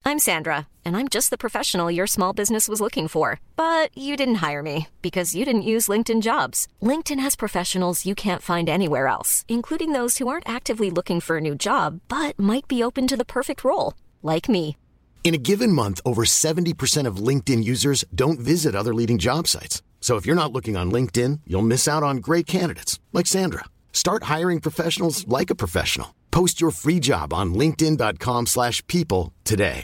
I'm Sandra, and I'm just the professional your small business was looking for. But you didn't hire me because you didn't use LinkedIn Jobs. LinkedIn has professionals you can't find anywhere else, including those who aren't actively looking for a new job, but might be open to the perfect role, like me. In a given month, over 70% of LinkedIn users don't visit other leading job sites. So if you're not looking on LinkedIn, you'll miss out on great candidates like Sandra. Start hiring professionals like a professional. Post your free job on linkedin.com/people today.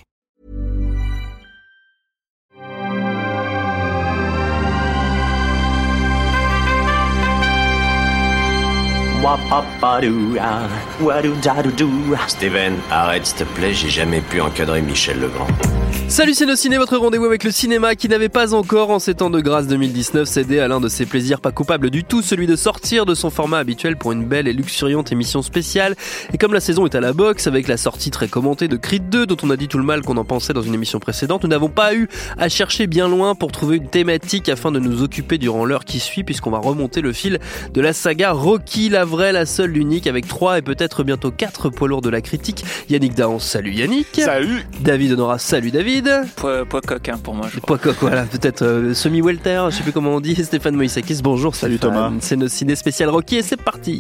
Steven, arrête s'il te plaît, j'ai jamais pu encadrer Michel Legrand. Salut c'est nos ciné, votre rendez-vous avec le cinéma qui n'avait pas encore, en ces temps de grâce 2019, cédé à l'un de ses plaisirs pas coupables du tout, celui de sortir de son format habituel pour une belle et luxuriante émission spéciale. Et comme la saison est à la boxe, avec la sortie très commentée de Creed 2, dont on a dit tout le mal qu'on en pensait dans une émission précédente, nous n'avons pas eu à chercher bien loin pour trouver une thématique afin de nous occuper durant l'heure qui suit, puisqu'on va remonter le fil de la saga Rocky, la vraie, la seule, l'unique, avec 3 et peut-être bientôt 4 poids lourds de la critique. Yannick Dahan, salut Yannick. Salut. David Honora, salut David. Poids coq pour moi, je crois. Poids coq, voilà, peut-être semi-welter, je sais plus comment on dit. Stéphane Moïsakis, bonjour. Salut Stéphane. Thomas. C'est nos ciné spécial Rocky et c'est parti.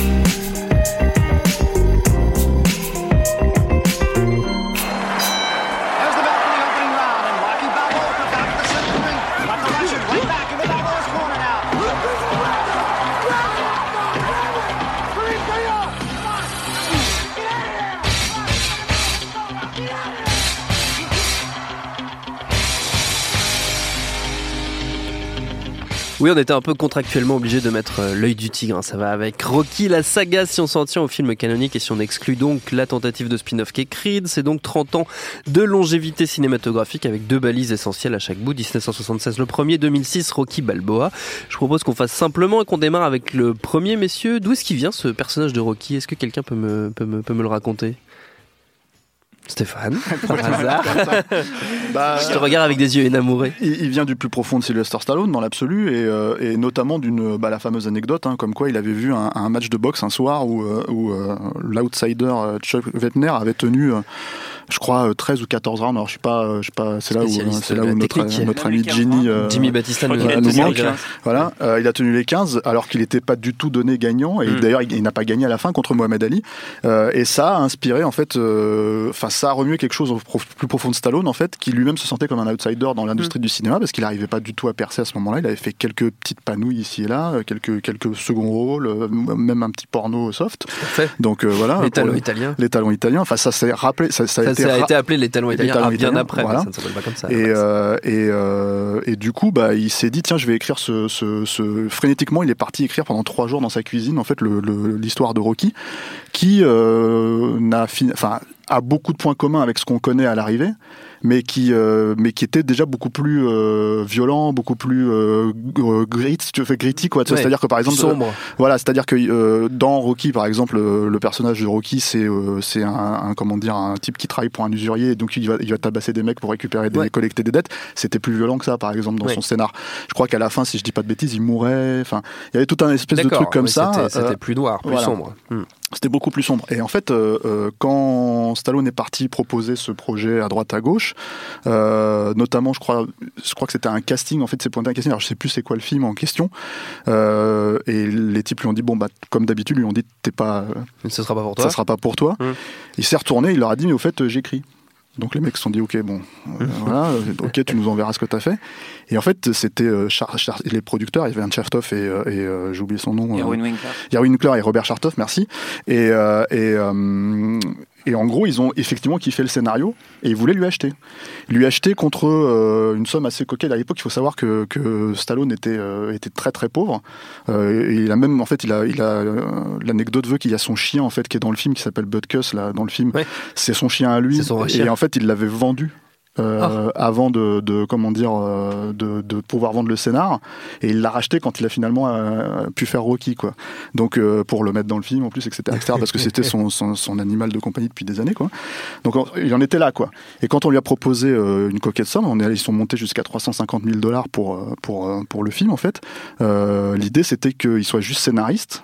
Oui, on était un peu contractuellement obligé de mettre l'œil du tigre, hein. Ça va avec Rocky, la saga, si on s'en tient au film canonique et si on exclut donc la tentative de spin-off qu'est Creed. C'est donc 30 ans de longévité cinématographique avec 2 balises essentielles à chaque bout. 1976 le premier, 2006 Rocky Balboa. Je propose qu'on fasse simplement et qu'on démarre avec le premier, messieurs. D'où est-ce qu'il vient ce personnage de Rocky ? Est-ce que quelqu'un peut me le raconter ? Stéphane, par hasard. Je te regarde avec des yeux énamourés. Il vient du plus profond de Sylvester Stallone dans l'absolu et notamment d'une la fameuse anecdote, hein, comme quoi il avait vu un match de boxe un soir où l'outsider Chuck Wepner avait tenu je crois 13 ou 14 rounds. Alors je sais pas c'est là où notre ami Jimmy Batista nous manque. Voilà, il a tenu les 15 alors qu'il n'était pas du tout donné gagnant et d'ailleurs il n'a pas gagné à la fin contre Mohamed Ali et ça a inspiré en fait ça a remué quelque chose au plus profond de Stallone en fait, qui lui-même se sentait comme un outsider dans l'industrie du cinéma parce qu'il n'arrivait pas du tout à percer à ce moment-là. Il avait fait quelques petites panouilles ici et là, quelques seconds rôles, même un petit porno soft. Donc voilà. Les talons italiens. Les talons italiens. Enfin ça s'est rappelé, ça a été appelé les talons italiens bien après, voilà. Mais ça ne s'appelle pas comme ça. Et du coup il s'est dit tiens je vais écrire frénétiquement il est parti écrire pendant 3 jours dans sa cuisine en fait l'histoire de Rocky qui a beaucoup de points communs avec ce qu'on connaît à l'arrivée, mais qui était déjà beaucoup plus violent, beaucoup plus gritty quoi. Ouais, c'est-à-dire que par exemple sombre. Voilà, c'est-à-dire que dans Rocky par exemple le personnage de Rocky c'est un type qui travaille pour un usurier et donc il va tabasser des mecs pour récupérer collecter des dettes. C'était plus violent que ça par exemple dans son scénar. Je crois qu'à la fin si je dis pas de bêtises, il mourait, enfin il y avait tout un espèce de truc comme ça. C'était plus noir, plus sombre. C'était beaucoup plus sombre. Et en fait, quand Stallone est parti proposer ce projet à droite à gauche, notamment, je crois que c'était un casting. En fait, c'est pointé un casting. Alors, je sais plus c'est quoi le film en question. Et les types lui ont dit comme d'habitude, lui ont dit ce sera pas pour toi. Ça sera pas pour toi. Il s'est retourné, il leur a dit mais au fait, j'écris. Donc les mecs se sont dit ok voilà, ok tu nous enverras ce que t'as fait. Et en fait c'était les producteurs, il y avait un Chartoff et j'ai oublié son nom. Irwin Winkler et Robert Chartoff, merci. Et en gros, ils ont effectivement kiffé le scénario et ils voulaient lui acheter. Lui acheter contre une somme assez coquette. À l'époque, il faut savoir que Stallone était très très pauvre. Et il a même, en fait, l'anecdote veut qu'il y a son chien en fait qui est dans le film qui s'appelle Bud Cuss là dans le film. Ouais. C'est son chien à lui. Et en fait, il l'avait vendu. Avant de pouvoir vendre le scénar, et il l'a racheté quand il a finalement pu faire Rocky quoi. Donc pour le mettre dans le film en plus etc parce que c'était son animal de compagnie depuis des années quoi. Donc il en était là quoi. Et quand on lui a proposé une coquette somme, ils sont montés jusqu'à $350,000 pour le film en fait. L'idée c'était qu'il soit juste scénariste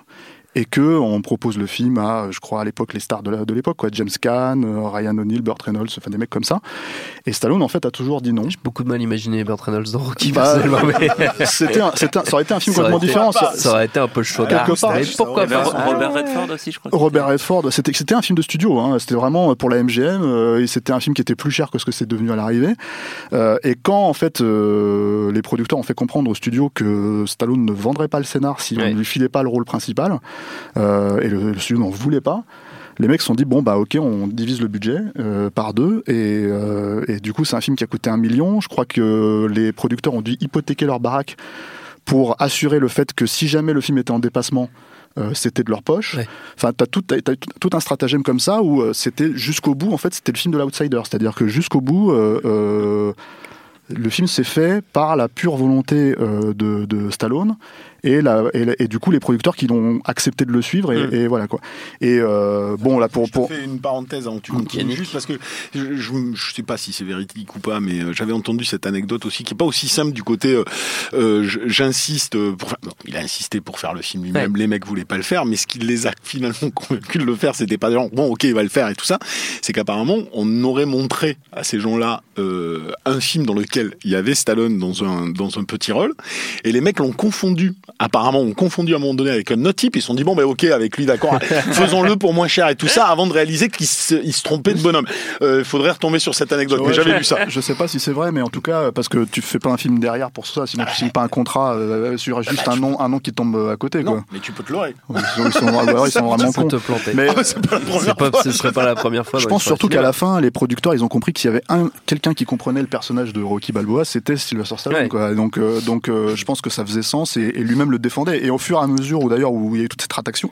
et que on propose le film à, je crois à l'époque, les stars de l'époque, quoi, James Caan, Ryan O'Neal, Burt Reynolds, enfin des mecs comme ça. Et Stallone en fait a toujours dit non. J'ai beaucoup de mal à imaginer Burt Reynolds dans Rocky, personnellement. Mais... ça aurait été un film complètement différent. Ça aurait été un peu chaud. Quelque part. Pourquoi pas Robert Redford aussi, je crois. Robert Redford, c'était un film de studio, hein. C'était vraiment pour la MGM, et c'était un film qui était plus cher que ce que c'est devenu à l'arrivée. Et quand en fait les producteurs ont fait comprendre au studio que Stallone ne vendrait pas le scénar si on ne lui filait pas le rôle principal, et le studio n'en voulait pas, les mecs se sont dit bon bah ok, on divise le budget par 2, et du coup c'est un film qui a coûté 1 million. Je crois que les producteurs ont dû hypothéquer leur baraque pour assurer le fait que si jamais le film était en dépassement, c'était de leur poche. Enfin, t'as tout un stratagème comme ça où c'était jusqu'au bout. En fait, c'était le film de l'outsider, c'est-à-dire que jusqu'au bout, le film s'est fait par la pure volonté de Stallone. Et du coup les producteurs qui l'ont accepté de le suivre, et voilà quoi. Et bon là pour je fais une parenthèse avant que tu continues, juste parce que je sais pas si c'est véridique ou pas, mais j'avais entendu cette anecdote aussi qui est pas aussi simple du côté j'insiste il a insisté pour faire le film lui-même, les mecs voulaient pas le faire, mais ce qui les a finalement convaincus de le faire, c'était pas genre bon ok il va le faire et tout ça, c'est qu'apparemment on aurait montré à ces gens-là un film dans lequel il y avait Stallone dans un petit rôle, et les mecs l'ont confondu. Apparemment, on confondu à un moment donné avec un autre type. Ils se sont dit bon, ben ok, avec lui, d'accord, faisons-le pour moins cher et tout ça, avant de réaliser qu'ils se trompaient de bonhomme. Il faudrait retomber sur cette anecdote. Mais j'avais lu ça. Je sais pas si c'est vrai, mais en tout cas, parce que tu fais pas un film derrière pour ça, sinon tu signes pas un contrat sur juste un nom qui tombe à côté. Non, quoi. mais tu peux te leurrer. Ils sont vraiment cons. Mais ce serait pas la première fois. Je pense surtout qu'à la fin, les producteurs, ils ont compris qu'il y avait quelqu'un qui comprenait le personnage de Rocky Balboa, c'était Sylvester Stallone. Quoi. Donc, je pense que ça faisait sens, et lui-même le défendait. Et au fur et à mesure où il y a eu toute cette tractation,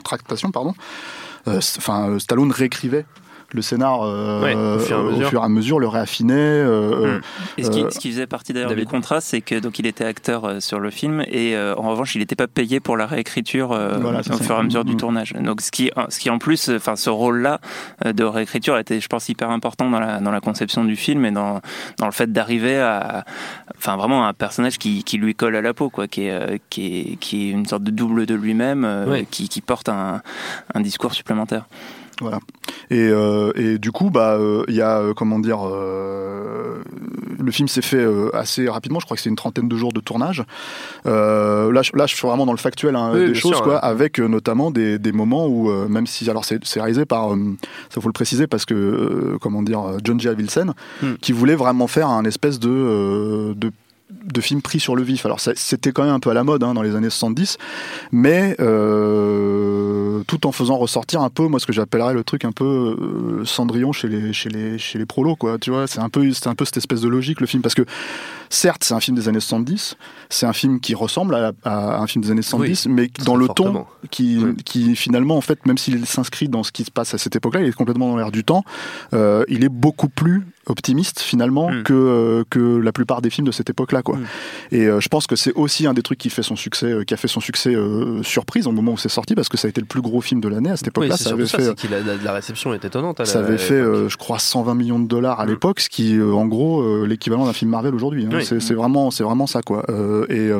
Stallone réécrivait le scénar au fur et à mesure, le réaffinait. Et ce qui faisait partie d'ailleurs du contrat, c'est que donc il était acteur sur le film, et en revanche il n'était pas payé pour la réécriture au fur et à mesure du tournage. Donc ce qui en plus, enfin ce rôle-là de réécriture était, je pense, hyper important dans la conception du film, et dans le fait d'arriver à vraiment un personnage qui lui colle à la peau, quoi, qui est une sorte de double de lui-même, qui porte un discours supplémentaire. Voilà. Et du coup, il y a le film s'est fait assez rapidement. Je crois que c'est une 30aine de jours de tournage. Là, je suis vraiment dans le factuel des choses, sûr, quoi, avec notamment des moments où, même si alors c'est réalisé par, ça faut le préciser parce que John G. Avildsen, qui voulait vraiment faire un espèce de films pris sur le vif. Alors c'était quand même un peu à la mode dans les années 70, mais tout en faisant ressortir un peu, moi, ce que j'appellerais le truc un peu Cendrillon chez les prolos, quoi. Tu vois, c'est un peu cette espèce de logique, le film, parce que certes c'est un film des années 70, c'est un film qui ressemble à un film des années 70, mais dans le ton qui finalement, en fait, même s'il s'inscrit dans ce qui se passe à cette époque-là, il est complètement dans l'air du temps. Il est beaucoup plus optimiste finalement que la plupart des films de cette époque-là, quoi. Et je pense que c'est aussi un des trucs qui a fait son succès surprise au moment où c'est sorti, parce que ça a été le plus gros film de l'année à cette époque-là. Ça avait fait la réception est étonnante. Ça avait fait, je crois, 120 millions de dollars à l'époque, ce qui est en gros l'équivalent d'un film Marvel aujourd'hui. C'est vraiment ça, quoi. Et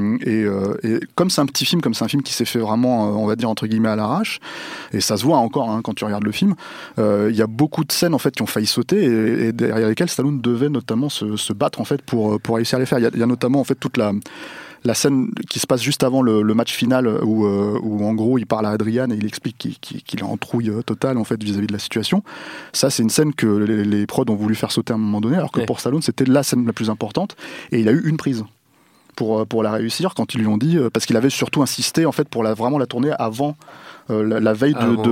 comme c'est un petit film, comme c'est un film qui s'est fait vraiment, on va dire entre guillemets à l'arrache, et ça se voit encore quand tu regardes le film. Il y a beaucoup de scènes en fait qui ont failli sauter, et derrière lesquelles Stallone devait notamment se battre en fait pour réussir à les faire. Il y a notamment en fait toute la scène qui se passe juste avant le match final où en gros il parle à Adrian et il explique qu'il est en trouille totale en fait vis-à-vis de la situation. Ça, c'est une scène que les prods ont voulu faire sauter à un moment donné, alors que pour Stallone c'était la scène la plus importante, et il a eu une prise pour la réussir quand ils lui ont dit, parce qu'il avait surtout insisté en fait pour vraiment la tourner avant la veille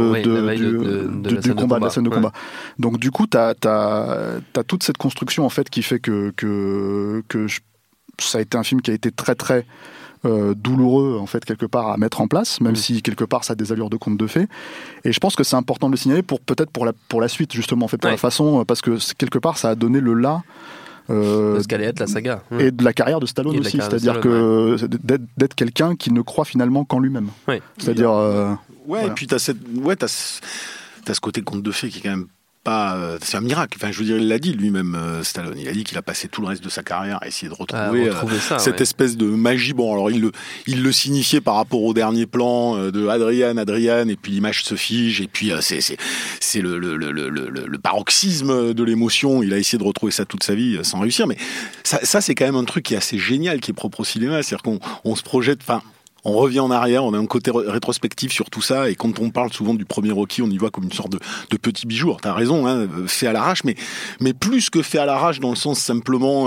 du combat, de la scène de combat. Donc du coup t'as toute cette construction en fait qui fait que ça a été un film qui a été très très douloureux en fait quelque part à mettre en place, même si quelque part ça a des allures de conte de fées. Et je pense que c'est important de le signaler pour la suite justement en fait, pour la façon, parce que quelque part ça a donné le de ce qu'allait être la saga. Et de la carrière de Stallone aussi, c'est-à-dire que d'être quelqu'un qui ne croit finalement qu'en lui-même. C'est-à-dire et puis t'as ce côté conte de fées qui est quand même c'est un miracle. Enfin, je veux dire, il l'a dit lui-même, Stallone. Il a dit qu'il a passé tout le reste de sa carrière à essayer de retrouver cette espèce de magie. Bon, alors il le signifiait par rapport au dernier plan de Adrian, et puis l'image se fige, et puis c'est le paroxysme de l'émotion. Il a essayé de retrouver ça toute sa vie sans réussir. Mais ça c'est quand même un truc qui est assez génial, qui est propre au cinéma. C'est-à-dire qu'on se projette. Enfin, on revient en arrière, on a un côté rétrospectif sur tout ça, et quand on parle souvent du premier Rocky, on y voit comme une sorte de petit bijou. Alors, t'as raison, hein, fait à l'arrache, mais plus que fait à l'arrache dans le sens simplement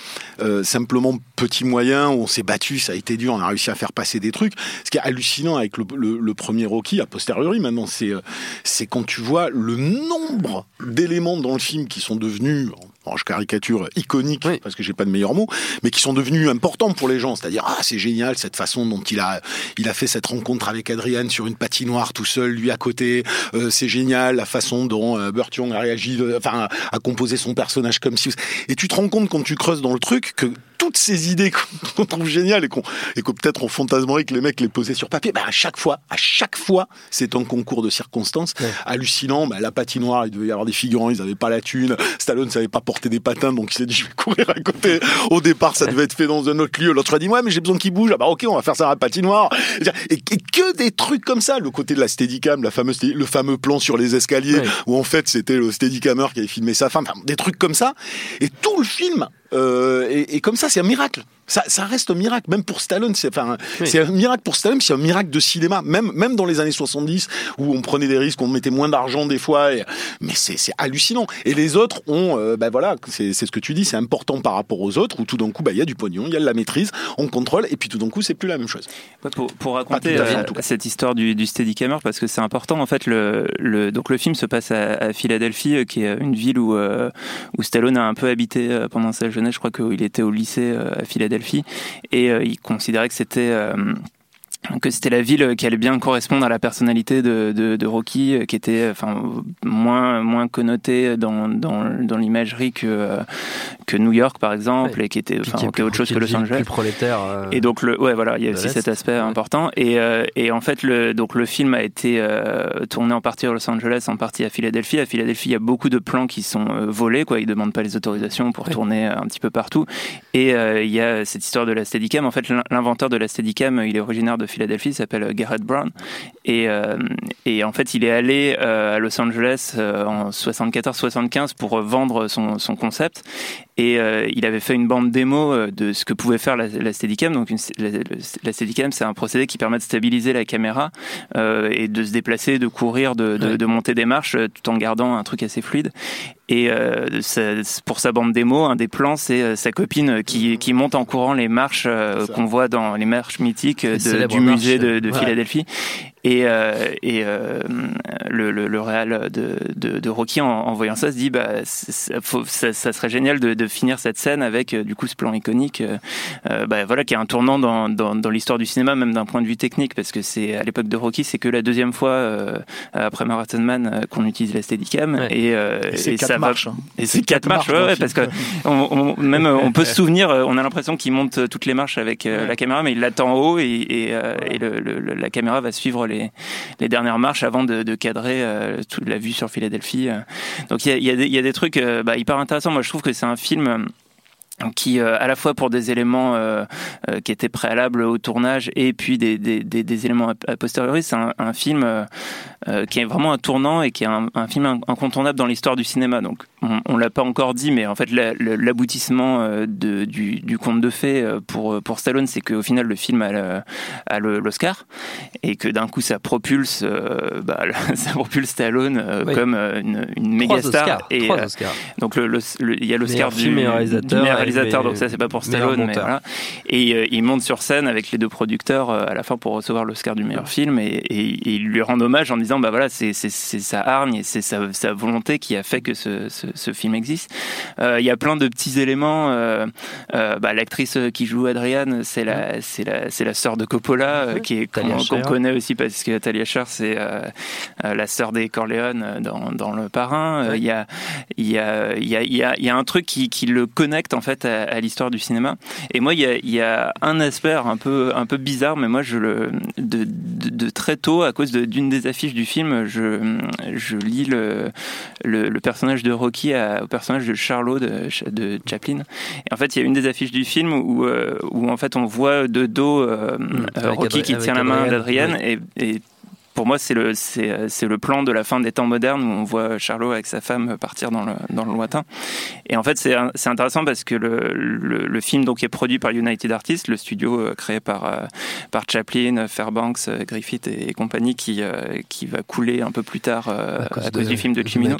petit moyen, où on s'est battu, ça a été dur, on a réussi à faire passer des trucs. Ce qui est hallucinant avec le premier Rocky, a posteriori maintenant, c'est quand tu vois le nombre d'éléments dans le film qui sont devenus, je caricature, iconiques, parce que j'ai pas de meilleur mot, mais qui sont devenus importants pour les gens. C'est-à-dire, c'est génial cette façon dont il a fait cette rencontre avec Adrian sur une patinoire tout seul, lui à côté. C'est génial la façon dont Burt Young a réagi, a composé son personnage comme si. Et tu te rends compte quand tu creuses dans le truc que toutes ces idées qu'on trouve géniales et que peut-être on fantasmerait que les mecs les posaient sur papier, à chaque fois, c'est un concours de circonstances hallucinant. La patinoire, il devait y avoir des figurants, ils avaient pas la thune. Stallone savait pas porter des patins, donc il s'est dit je vais courir à côté. Au départ, ça devait être fait dans un autre lieu. L'autre a dit mais j'ai besoin qu'il bouge. Ok, on va faire ça à la patinoire. Et que des trucs comme ça. Le côté de la Steadicam, le fameux plan sur les escaliers où en fait c'était le Steadicammer qui avait filmé sa femme. Des trucs comme ça. Et tout le film. Et comme ça, c'est un miracle. Ça reste un miracle, même pour Stallone. C'est un miracle pour Stallone, c'est un miracle de cinéma. Même dans les années 70, où on prenait des risques, on mettait moins d'argent des fois. Mais c'est hallucinant. Et les autres ont, c'est ce que tu dis, c'est important par rapport aux autres, où tout d'un coup, il y a du pognon, il y a de la maîtrise, on contrôle, et puis tout d'un coup, c'est plus la même chose. Pour raconter cette histoire du Steadicammer, parce que c'est important, en fait, donc le film se passe à Philadelphie, qui est une ville où Stallone a un peu habité pendant sa jeunesse. Je crois qu'il était au lycée à Philadelphie, et il considérait que c'était la ville qui allait bien correspondre à la personnalité de Rocky, qui était moins connotée dans l'imagerie que New York par exemple, et qui était autre chose que Los Angeles, plus prolétaire. Et donc il y a aussi cet aspect important, et en fait le film a été tourné en partie à Los Angeles, en partie à Philadelphie. À Philadelphie, il y a beaucoup de plans qui sont volés, ils demandent pas les autorisations pour tourner un petit peu partout, et il y a cette histoire de la Steadicam. En fait, l'inventeur de la Steadicam, il est originaire de Philadelphie, il s'appelle Garrett Brown, et en fait il est allé à Los Angeles en 74-75 pour vendre son concept, et il avait fait une bande démo de ce que pouvait faire la Steadicam. Donc la Steadicam, c'est un procédé qui permet de stabiliser la caméra et de se déplacer, de courir, de monter des marches tout en gardant un truc assez fluide. Et pour sa bande démo, un des plans, c'est sa copine qui monte en courant les marches qu'on voit dans les marches mythiques du musée de Philadelphie. Et le réal de Rocky, en voyant ça, se dit ça serait génial de finir cette scène avec du coup ce plan iconique, qui est un tournant dans l'histoire du cinéma, même d'un point de vue technique, parce que c'est à l'époque de Rocky, c'est que la deuxième fois après Marathon Man qu'on utilise la Steadicam, et c'est ça marche. Et c'est 4 marches, parce que on peut se souvenir, on a l'impression qu'il monte toutes les marches avec la caméra, mais il l'attend en haut, et la caméra va suivre les dernières marches avant de cadrer toute la vue sur Philadelphie. Donc il y a des trucs hyper intéressants. Moi, je trouve que c'est un film qui à la fois pour des éléments qui étaient préalables au tournage, et puis des éléments a posteriori, c'est un film qui est vraiment un tournant, et qui est un film incontournable dans l'histoire du cinéma. Donc on l'a pas encore dit, mais en fait l'aboutissement du conte de fées pour Stallone, c'est qu'au final le film a l'Oscar, et que d'un coup ça propulse Stallone comme une méga star. Et donc il y a l'Oscar du meilleur réalisateur, donc ça c'est pas pour Stallone, mais voilà. Et il monte sur scène avec les deux producteurs à la fin pour recevoir l'Oscar du meilleur film, et il lui rend hommage en disant c'est sa hargne et c'est sa volonté qui a fait que ce film existe. Il y a plein de petits éléments. L'actrice qui joue Adrian, c'est la sœur de Coppola, qu'on connaît aussi parce que Talia Shire, c'est la sœur des Corleone dans Le Parrain. Il y a un truc qui le connecte en fait complète à l'histoire du cinéma. Et moi, il y a un aspect un peu bizarre, mais moi, de très tôt, à cause d'une des affiches du film, je lis le personnage de Rocky au personnage de Charlot de Chaplin. Et en fait, il y a une des affiches du film où en fait, on voit de dos Rocky qui tient la main d'Adrienne, et pour moi, c'est le plan de la fin des temps modernes où on voit Charlot avec sa femme partir dans le lointain. Et en fait, c'est intéressant parce que le film donc est produit par United Artists, le studio créé par Chaplin, Fairbanks, Griffith et compagnie qui va couler un peu plus tard à cause du film de Cimino.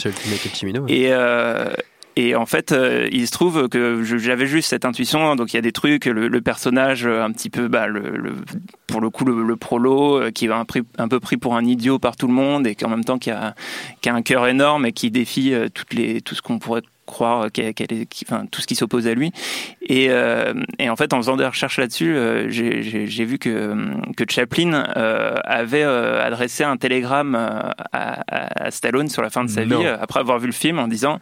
Et en fait, il se trouve que j'avais juste cette intuition. Donc il y a des trucs, le personnage un petit peu, pour le coup, le prolo qui est un peu pris pour un idiot par tout le monde et qu'en même temps qui a un cœur énorme et qui défie tout ce qu'on pourrait croire tout ce qui s'oppose à lui. Et en fait, en faisant des recherches là-dessus, j'ai vu que Chaplin avait adressé un télégramme à Stallone sur la fin de sa vie, après avoir vu le film, en disant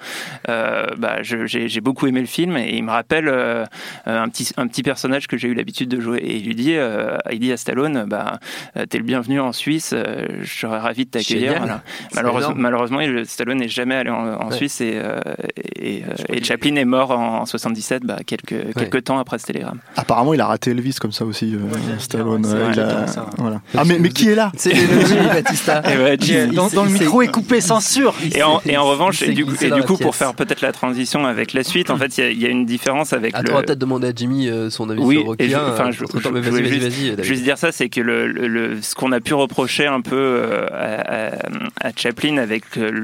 j'ai beaucoup aimé le film et il me rappelle un petit personnage que j'ai eu l'habitude de jouer. Et il dit à Stallone, t'es le bienvenu en Suisse, je serais ravi de t'accueillir. Voilà. Malheureusement, Stallone n'est jamais allé en Suisse et Chaplin est mort en 77, quelques temps après ce télégramme. Apparemment, il a raté Elvis comme ça aussi, Stallone. Voilà. Mais qui est là? C'est Jimmy Battista. Dans le micro est coupé, censure. Et en revanche, du coup, pour faire peut-être la transition avec la suite, en fait, il y a une différence avec on va peut-être demander à Jimmy son avis sur Rocky. Je voulais juste dire ça, c'est que ce qu'on a pu reprocher un peu à Chaplin avec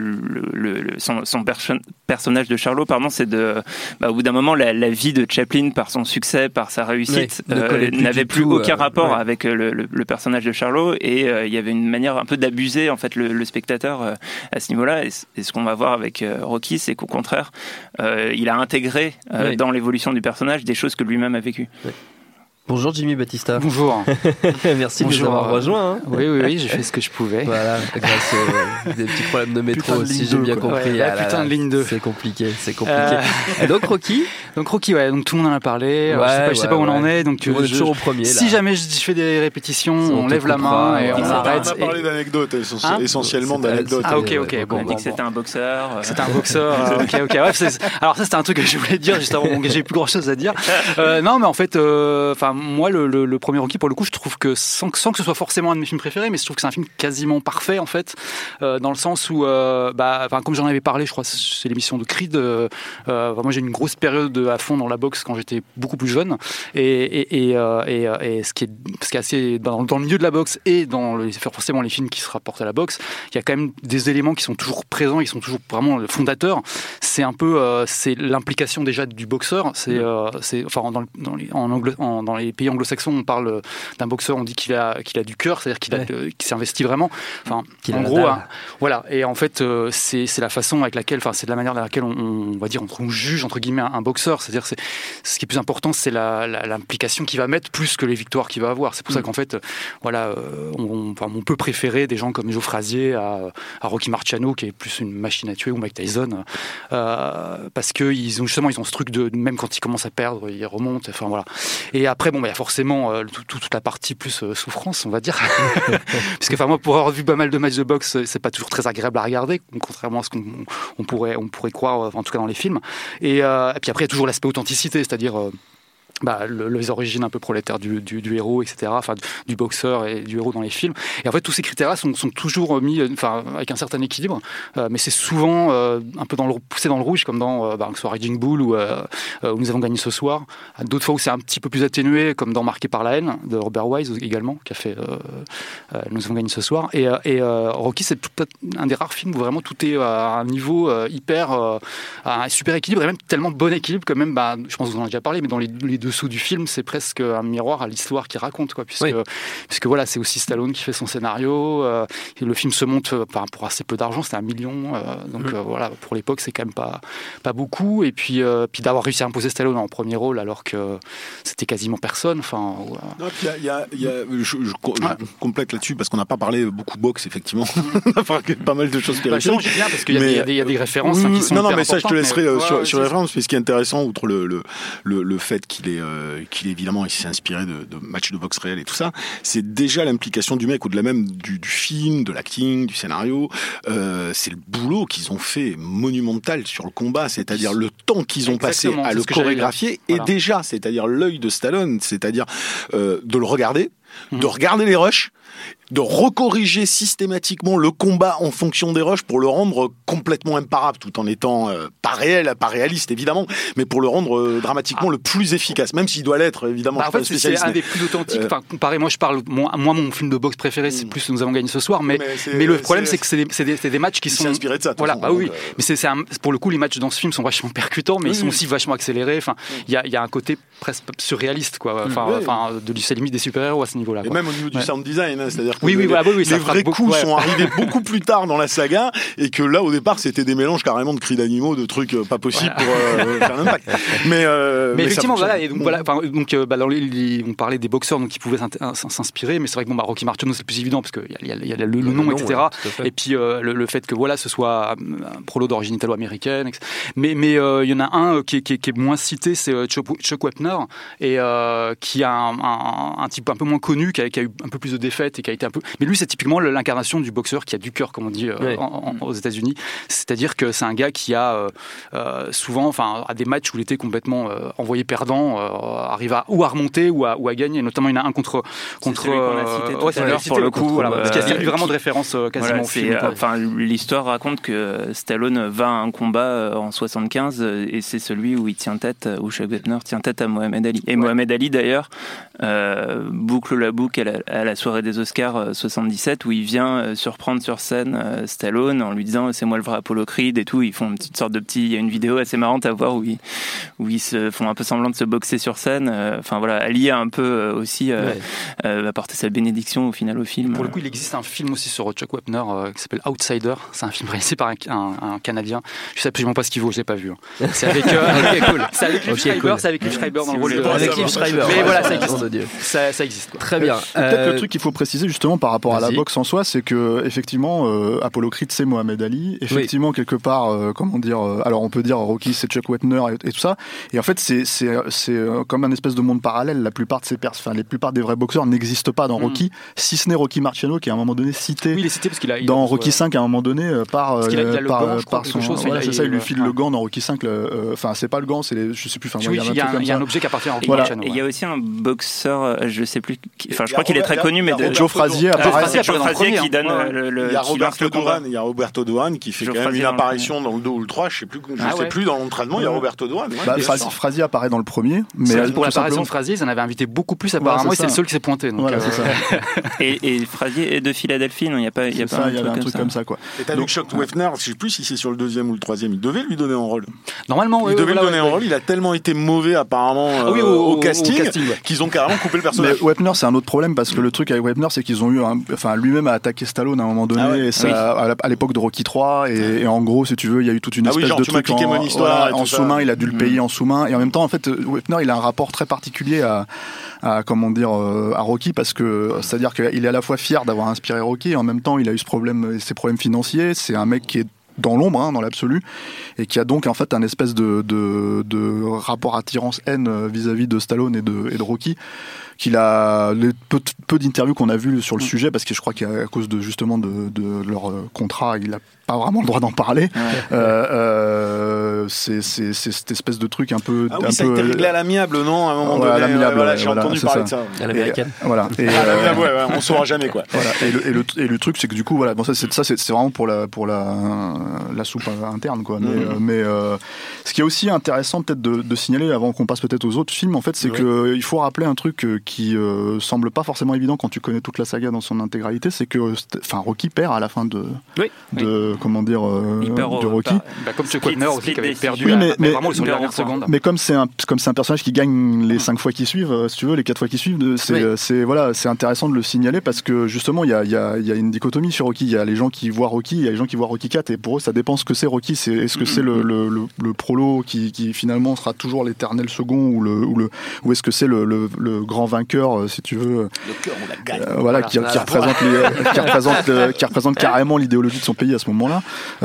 son personnage de Charlot, c'est au bout d'un moment, la vie de Chaplin, par son succès, par sa réussite, n'avait plus aucun rapport avec le personnage de Charlot, et il y avait une manière un peu d'abuser en fait le spectateur à ce niveau-là. Et ce qu'on va voir avec Rocky, c'est qu'au contraire, il a intégré dans l'évolution du personnage des choses que lui-même a vécues. Bonjour Jimmy Battista. Bonjour. Merci de nous avoir rejoints. Oui, j'ai fait ce que je pouvais. Voilà, grâce à des petits problèmes de métro, si j'ai bien compris. Putain de ligne 2. C'est compliqué. Et donc Rocky, donc tout le monde en a parlé. Je sais pas où on en est. Donc on est toujours au premier. Si jamais je fais des répétitions, on lève la main et on arrête. On va parler d'anecdotes, essentiellement d'anecdotes. Ah ok. Bon, on dit que c'était un boxeur. C'était un boxeur. Ok. Ouais, alors ça c'était un truc que je voulais dire juste avant. J'ai plus grand chose à dire. Non, mais en fait, moi, le premier Rocky, pour le coup, je trouve que sans que ce soit forcément un de mes films préférés, mais je trouve que c'est un film quasiment parfait, en fait, dans le sens où, comme j'en avais parlé, je crois, c'est l'émission de Creed. Moi, j'ai une grosse période à fond dans la boxe quand j'étais beaucoup plus jeune, et ce qui est assez dans le milieu de la boxe et forcément les films qui se rapportent à la boxe, il y a quand même des éléments qui sont toujours présents, qui sont toujours vraiment fondateurs. C'est un peu, c'est l'implication déjà du boxeur. Dans les pays anglo-saxons, on parle d'un boxeur, on dit qu'il a du cœur, c'est-à-dire qu'il s'est investi vraiment. Enfin, en gros, voilà. Et en fait, c'est la façon avec laquelle, c'est de la manière dans laquelle on va dire, on juge entre guillemets un boxeur. C'est-à-dire, ce qui est plus important, c'est l'implication qu'il va mettre plus que les victoires qu'il va avoir. C'est pour ça qu'en fait, on peut préférer des gens comme Joe Frazier à Rocky Marciano, qui est plus une machine à tuer, ou Mike Tyson, parce que ils ont ce truc de même quand ils commencent à perdre, ils remontent. Enfin voilà. Et après, il y a forcément toute la partie plus souffrance, on va dire. Puisque moi, pour avoir vu pas mal de matchs de boxe, c'est pas toujours très agréable à regarder, contrairement à ce qu'on pourrait croire, en tout cas dans les films. Et puis après, il y a toujours l'aspect authenticité, c'est-à-dire les origines un peu prolétaires du héros, etc., du boxeur et du héros dans les films. Et en fait, tous ces critères-là sont toujours mis, avec un certain équilibre, mais c'est souvent un peu poussé dans le rouge, comme dans que ce soit Raging Bull ou Nous avons gagné ce soir. D'autres fois où c'est un petit peu plus atténué, comme dans Marqué par la haine de Robert Wise également, qui a fait Nous avons gagné ce soir. Et Rocky, c'est peut-être un des rares films où vraiment tout est à un niveau hyper, à un super équilibre, et même tellement bon équilibre que même, je pense que vous en avez déjà parlé, mais dans les deux dessous du film, c'est presque un miroir à l'histoire qu'il raconte, quoi, puisque voilà, c'est aussi Stallone qui fait son scénario. Le film se monte pour assez peu d'argent, c'était 1 million, donc voilà, pour l'époque c'est quand même pas beaucoup. Et puis d'avoir réussi à imposer Stallone en premier rôle alors que c'était quasiment personne. Enfin, je complète là-dessus parce qu'on n'a pas parlé beaucoup boxe, effectivement. On a parlé pas mal de choses périphériques. Bien parce qu'il y a des références qui sont mais ça je te laisserai sur les références. Mais ce qui est intéressant, outre le fait qu'il est évidemment, il s'est inspiré de matchs de boxe réels et tout ça, c'est déjà l'implication du mec au-delà même du film, de l'acting, du scénario. C'est le boulot qu'ils ont fait monumental sur le combat, c'est-à-dire le temps qu'ils ont passé à le chorégraphier et déjà, c'est-à-dire l'œil de Stallone, c'est-à-dire de le regarder, de regarder les rushs, de recorriger systématiquement le combat en fonction des rushs pour le rendre complètement imparable, tout en étant pas réaliste évidemment, mais pour le rendre dramatiquement le plus efficace, même s'il doit l'être évidemment. En fait, c'est un des plus authentiques. Enfin, comparé, moi je parle, moi mon film de boxe préféré, c'est plus Nous avons gagné ce soir, mais le problème c'est que c'est des matchs qui sont inspirés de ça. Voilà, oui. Mais c'est pour le coup, les matchs dans ce film sont vachement percutants, mais ils sont aussi vachement accélérés. Enfin, il y a un côté presque surréaliste, quoi. Enfin, c'est limite des super-héros à ce niveau-là. Et même au niveau du sound design, c'est-à-dire que les vrais coups sont arrivés beaucoup plus tard dans la saga, et que là au départ c'était des mélanges carrément de cris d'animaux, de trucs pas possibles pour faire l'impact. Mais effectivement, voilà. Et donc on parlait des boxeurs donc qui pouvaient s'inspirer, mais c'est vrai que Rocky Marciano c'est le plus évident parce qu'il y a le nom, etc. Et puis le fait que voilà, ce soit un prolo d'origine italo-américaine, mais il y en a un qui est moins cité, c'est Chuck Wepner, et qui a un type un peu moins connu, qui a eu un peu plus de défaites et qui a été un peu. Mais lui, c'est typiquement l'incarnation du boxeur qui a du cœur, comme on dit aux États-Unis. C'est-à-dire que c'est un gars qui a souvent, à des matchs où il était complètement envoyé perdant, arrive à remonter ou à gagner. Notamment, il y en a un contre. C'est celui qu'on a cité tout à l'heure, pour le coup. Parce qu'il y a vraiment de références quasiment au film. L'histoire raconte que Stallone va à un combat en 75 et c'est celui où il tient tête, où Chuck Wepner tient tête à Mohamed Ali. Et Mohamed Ali, d'ailleurs, boucle la boucle à la soirée des Oscars 77 où il vient surprendre sur scène Stallone en lui disant c'est moi le vrai Apollo Creed et tout. Ils font une petite sorte de il y a une vidéo assez marrante à voir où ils se font un peu semblant de se boxer sur scène. Ali a un peu aussi apporté sa bénédiction au final au film. Pour le coup, il existe un film aussi sur Chuck Wepner qui s'appelle Outsider. C'est un film réalisé par un Canadien. Je sais absolument pas ce qu'il vaut, je l'ai pas vu. C'est avec c'est avec Liv Schreiber, c'est avec Liv Schreiber dans le rôle de avec Liv Schreiber. Mais voilà, ça existe. Ça existe. Très bien. Peut-être le truc qu'il faut préciser justement par rapport à la boxe en soi, c'est que effectivement Apollo Creed c'est Mohamed Ali. Effectivement quelque part, alors on peut dire Rocky c'est Chuck Wepner et tout ça. Et en fait c'est comme un espèce de monde parallèle. La plupart de les plupart des vrais boxeurs n'existent pas dans Rocky, si ce n'est Rocky Marciano qui à un moment donné cité. Oui, il est cité parce qu'il a dans Rocky 5 à un moment donné par son. Voilà, c'est ça, il lui file le gant dans Rocky 5. Enfin c'est pas le gant, c'est je sais plus. Il y a un objet qui appartient à Rocky Marciano. Il y a aussi un boxeur, je sais plus. Enfin je crois qu'il est très connu, mais Joe Frazier qui donne il y a Roberto Duran qui fait quand même une apparition dans le 2 ou le 3, je sais plus dans l'entraînement, il y a Roberto Duran. Frazier apparaît dans le premier, mais pour l'apparition de Frazier, ils en avaient invité beaucoup plus apparemment, et c'est le seul qui s'est pointé. Et Frazier est de Philadelphie, non, il y a pas un truc comme ça quoi. Et t'as vu Chuck Wepner, je sais plus si c'est sur le 2e ou le 3e, il devait lui donner un rôle. Normalement, il devait lui donner un rôle, il a tellement été mauvais apparemment au casting qu'ils ont carrément coupé le personnage. Mais Wepner, c'est un autre problème parce que le truc avec Wepner, c'est qu'ils ont eu lui-même a attaqué Stallone à un moment donné, et ça, à l'époque de Rocky 3, et en gros, si tu veux, il y a eu toute une espèce de truc en sous-main, il a dû le payer en sous-main, et en même temps, en fait, Wepner, il a un rapport très particulier à Rocky, parce que c'est-à-dire qu'il est à la fois fier d'avoir inspiré Rocky, et en même temps, il a eu ses problèmes financiers. C'est un mec qui est dans l'ombre, dans l'absolu, et qui a donc en fait un espèce de rapport attirance-haine vis-à-vis de Stallone et de Rocky, qu'il a peu d'interviews qu'on a vues sur le sujet, parce que je crois qu'à cause de justement de leur contrat, il a pas vraiment le droit d'en parler. C'est cette espèce de truc un peu. Ça a été réglé à l'amiable, non, à un moment donné. À l'amiable, j'ai entendu parler de ça. À l'américaine. Voilà. On saura jamais quoi. Voilà. Et le truc, c'est que du coup, voilà, bon, c'est vraiment pour la soupe interne, quoi. Mais ce qui est aussi intéressant peut-être de signaler avant qu'on passe peut-être aux autres films, en fait, c'est que il faut rappeler un truc qui semble pas forcément évident quand tu connais toute la saga dans son intégralité, c'est que Rocky perd à la fin de du Rocky. Comme Chuck Wagner aussi qui avait perdu. Oui, mais vraiment sur les dernières secondes. Mais comme c'est un personnage qui gagne les 5 fois qui suivent, si tu veux, les 4 fois qui suivent, c'est intéressant de le signaler parce que justement il y a une dichotomie sur Rocky. Il y a les gens qui voient Rocky, il y a les gens qui voient Rocky 4 et pour eux ça dépend ce que c'est Rocky. Est-ce que c'est le prolo qui finalement sera toujours l'éternel second ou est-ce que c'est le grand vainqueur, si tu veux, qui représente carrément l'idéologie de son pays à ce moment-là.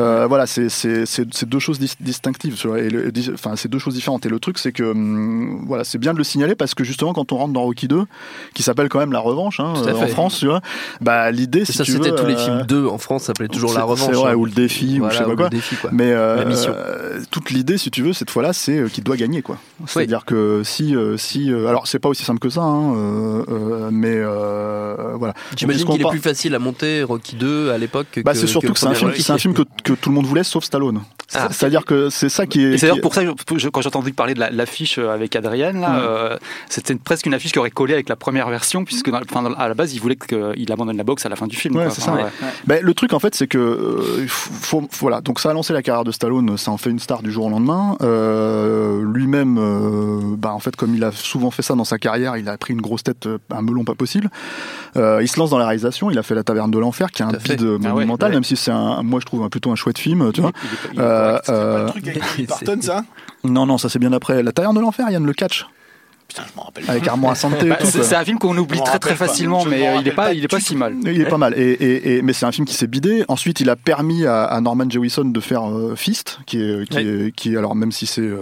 C'est deux choses distinctives, c'est deux choses différentes. Et le truc, c'est que c'est bien de le signaler parce que justement, quand on rentre dans Rocky 2, qui s'appelle quand même La Revanche en France, tu vois, l'idée, si tu veux, c'était tous les films 2 en France, ça s'appelait toujours La Revanche. C'est vrai, ou le défi, ou je sais pas quoi. Mais toute l'idée, si tu veux, cette fois-là, c'est qu'il doit gagner, quoi. C'est-à-dire que si alors c'est pas aussi simple que ça, mais voilà. J'imagine qu'il est plus facile à monter Rocky 2 à l'époque que c'est surtout que c'est un film que tout le monde voulait sauf Stallone. C'est-à-dire que c'est ça qui est. Et c'est d'ailleurs pour ça quand j'ai entendu parler de l'affiche avec Adrienne là, c'était presque une affiche qui aurait collé avec la première version puisque à la base il voulait qu'il abandonne la boxe à la fin du film. Ouais, c'est ça. Le truc en fait c'est que voilà, donc ça a lancé la carrière de Stallone, ça en fait une star du jour au lendemain. Lui-même, en fait comme il a souvent fait ça dans sa carrière, il a pris une grosse tête, un melon pas possible. Il se lance dans la réalisation, il a fait La Taverne de l'Enfer qui est un bide monumental, même si c'est moi je trouve plutôt un chouette film, tu vois. C'est pas le truc avec Dolly Parton, ça ? Non, ça c'est bien après. La Taverne de l'Enfer, Yann, le catch. Putain, je m'en rappelle. Avec Armand Assante. C'est un film qu'on oublie très facilement, mais il est pas si mal. Il est pas mal. Mais c'est un film qui s'est bidé. Ensuite, il a permis à Norman Jewison de faire Fist, qui est alors même si c'est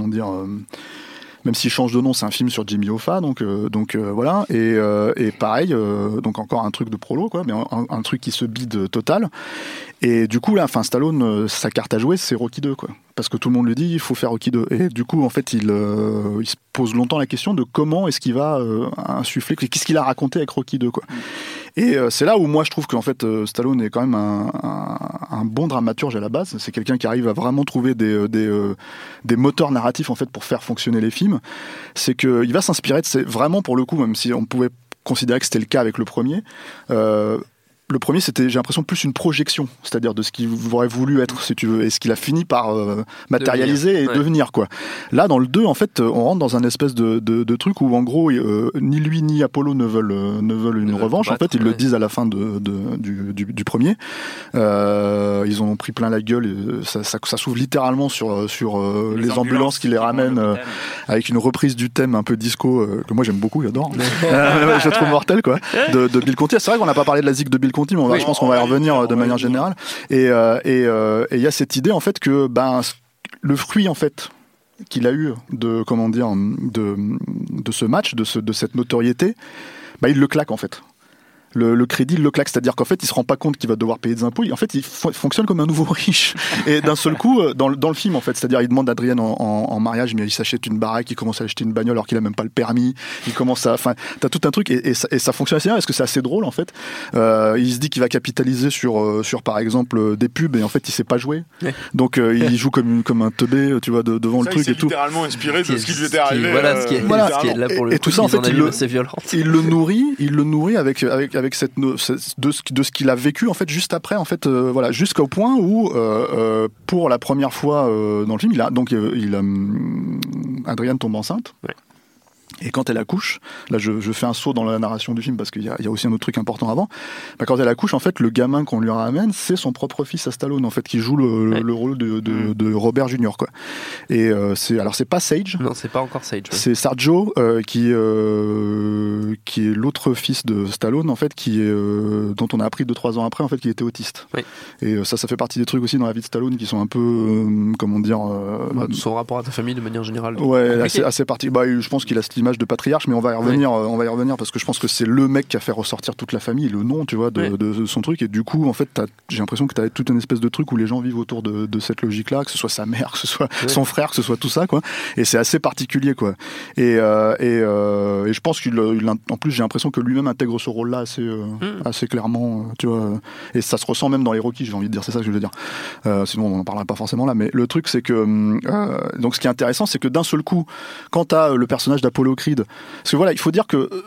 même s'il change de nom, c'est un film sur Jimmy Hoffa, donc voilà. Et pareil, donc encore un truc de prolo, quoi, mais un truc qui se bide total. Et du coup là, Stallone, sa carte à jouer, c'est Rocky 2, quoi. Parce que tout le monde lui dit, il faut faire Rocky 2. Et du coup, en fait, il se pose longtemps la question de comment est-ce qu'il va insuffler, qu'est-ce qu'il a raconté avec Rocky 2, quoi. Et c'est là où moi je trouve qu'en fait Stallone est quand même un bon dramaturge à la base. C'est quelqu'un qui arrive à vraiment trouver des moteurs narratifs en fait pour faire fonctionner les films. C'est qu'il va s'inspirer de vraiment pour le coup, même si on pouvait considérer que c'était le cas avec le premier. Le premier, c'était, j'ai l'impression, plus une projection, c'est-à-dire de ce qu'il aurait voulu être, si tu veux, et ce qu'il a fini par matérialiser et devenir, quoi. Là, dans le 2, en fait, on rentre dans un espèce de truc où, en gros, ni lui ni Apollo ne veulent une revanche. En fait, ils le disent à la fin du premier. Ils ont pris plein la gueule. Et ça s'ouvre littéralement sur les ambulances qui les ramènent avec une reprise du thème un peu disco que moi j'aime beaucoup, j'adore. Je trouve mortel, quoi, de Bill Conti. C'est vrai qu'on n'a pas parlé de la zig de Bill Conti, mais je pense qu'on va y revenir de manière générale. Et il y a cette idée en fait que le fruit en fait qu'il a eu de ce match, de cette notoriété, il le claque en fait. Le crédit le claque, c'est-à-dire qu'en fait il se rend pas compte qu'il va devoir payer des impôts. En fait il fonctionne comme un nouveau riche. Et d'un seul coup dans le film en fait, c'est-à-dire il demande à Adrienne en mariage, mais il s'achète une baraque, il commence à acheter une bagnole alors qu'il a même pas le permis. Il commence t'as tout un truc et ça fonctionne assez bien parce que c'est assez drôle en fait. Il se dit qu'il va capitaliser sur par exemple des pubs et en fait il sait pas jouer. Donc il joue comme un teubé, tu vois, devant le truc et tout. Littéralement inspiré de ce qui lui était arrivé. Ce qui est là pour le coup. Et tout ça en fait il le nourrit avec de ce qu'il a vécu en fait juste après en fait jusqu'au point où pour la première fois dans le film Adrienne tombe enceinte. Ouais. Et quand elle accouche, là je fais un saut dans la narration du film parce qu'il y a aussi un autre truc important avant. Quand elle accouche, en fait, le gamin qu'on lui ramène, c'est son propre fils à Stallone, en fait, qui joue le rôle de Robert Junior, quoi. Et c'est pas Sage. Non, c'est pas encore Sage. Ouais. C'est Sergio qui est l'autre fils de Stallone, en fait, dont on a appris 2-3 ans après, en fait, qu'il était autiste. Oui. Et ça fait partie des trucs aussi dans la vie de Stallone qui sont un peu, son rapport à ta famille de manière générale. Ouais, assez particulier. Je pense qu'il a cette image de patriarche, mais on va y revenir parce que je pense que c'est le mec qui a fait ressortir toute la famille, le nom, tu vois, de son truc. Et du coup, en fait, j'ai l'impression que t'as toute une espèce de truc où les gens vivent autour de cette logique-là, que ce soit sa mère, que ce soit son frère, que ce soit tout ça, quoi. Et c'est assez particulier, quoi. Et je pense en plus, j'ai l'impression que lui-même intègre ce rôle-là assez clairement, tu vois. Et ça se ressent même dans les Rocky, j'ai envie de dire, c'est ça que je veux dire. Sinon, on n'en parlera pas forcément là. Mais le truc, c'est que donc, ce qui est intéressant, c'est que d'un seul coup, quand t'as le personnage d'Apollo Creed, parce que voilà, il faut dire que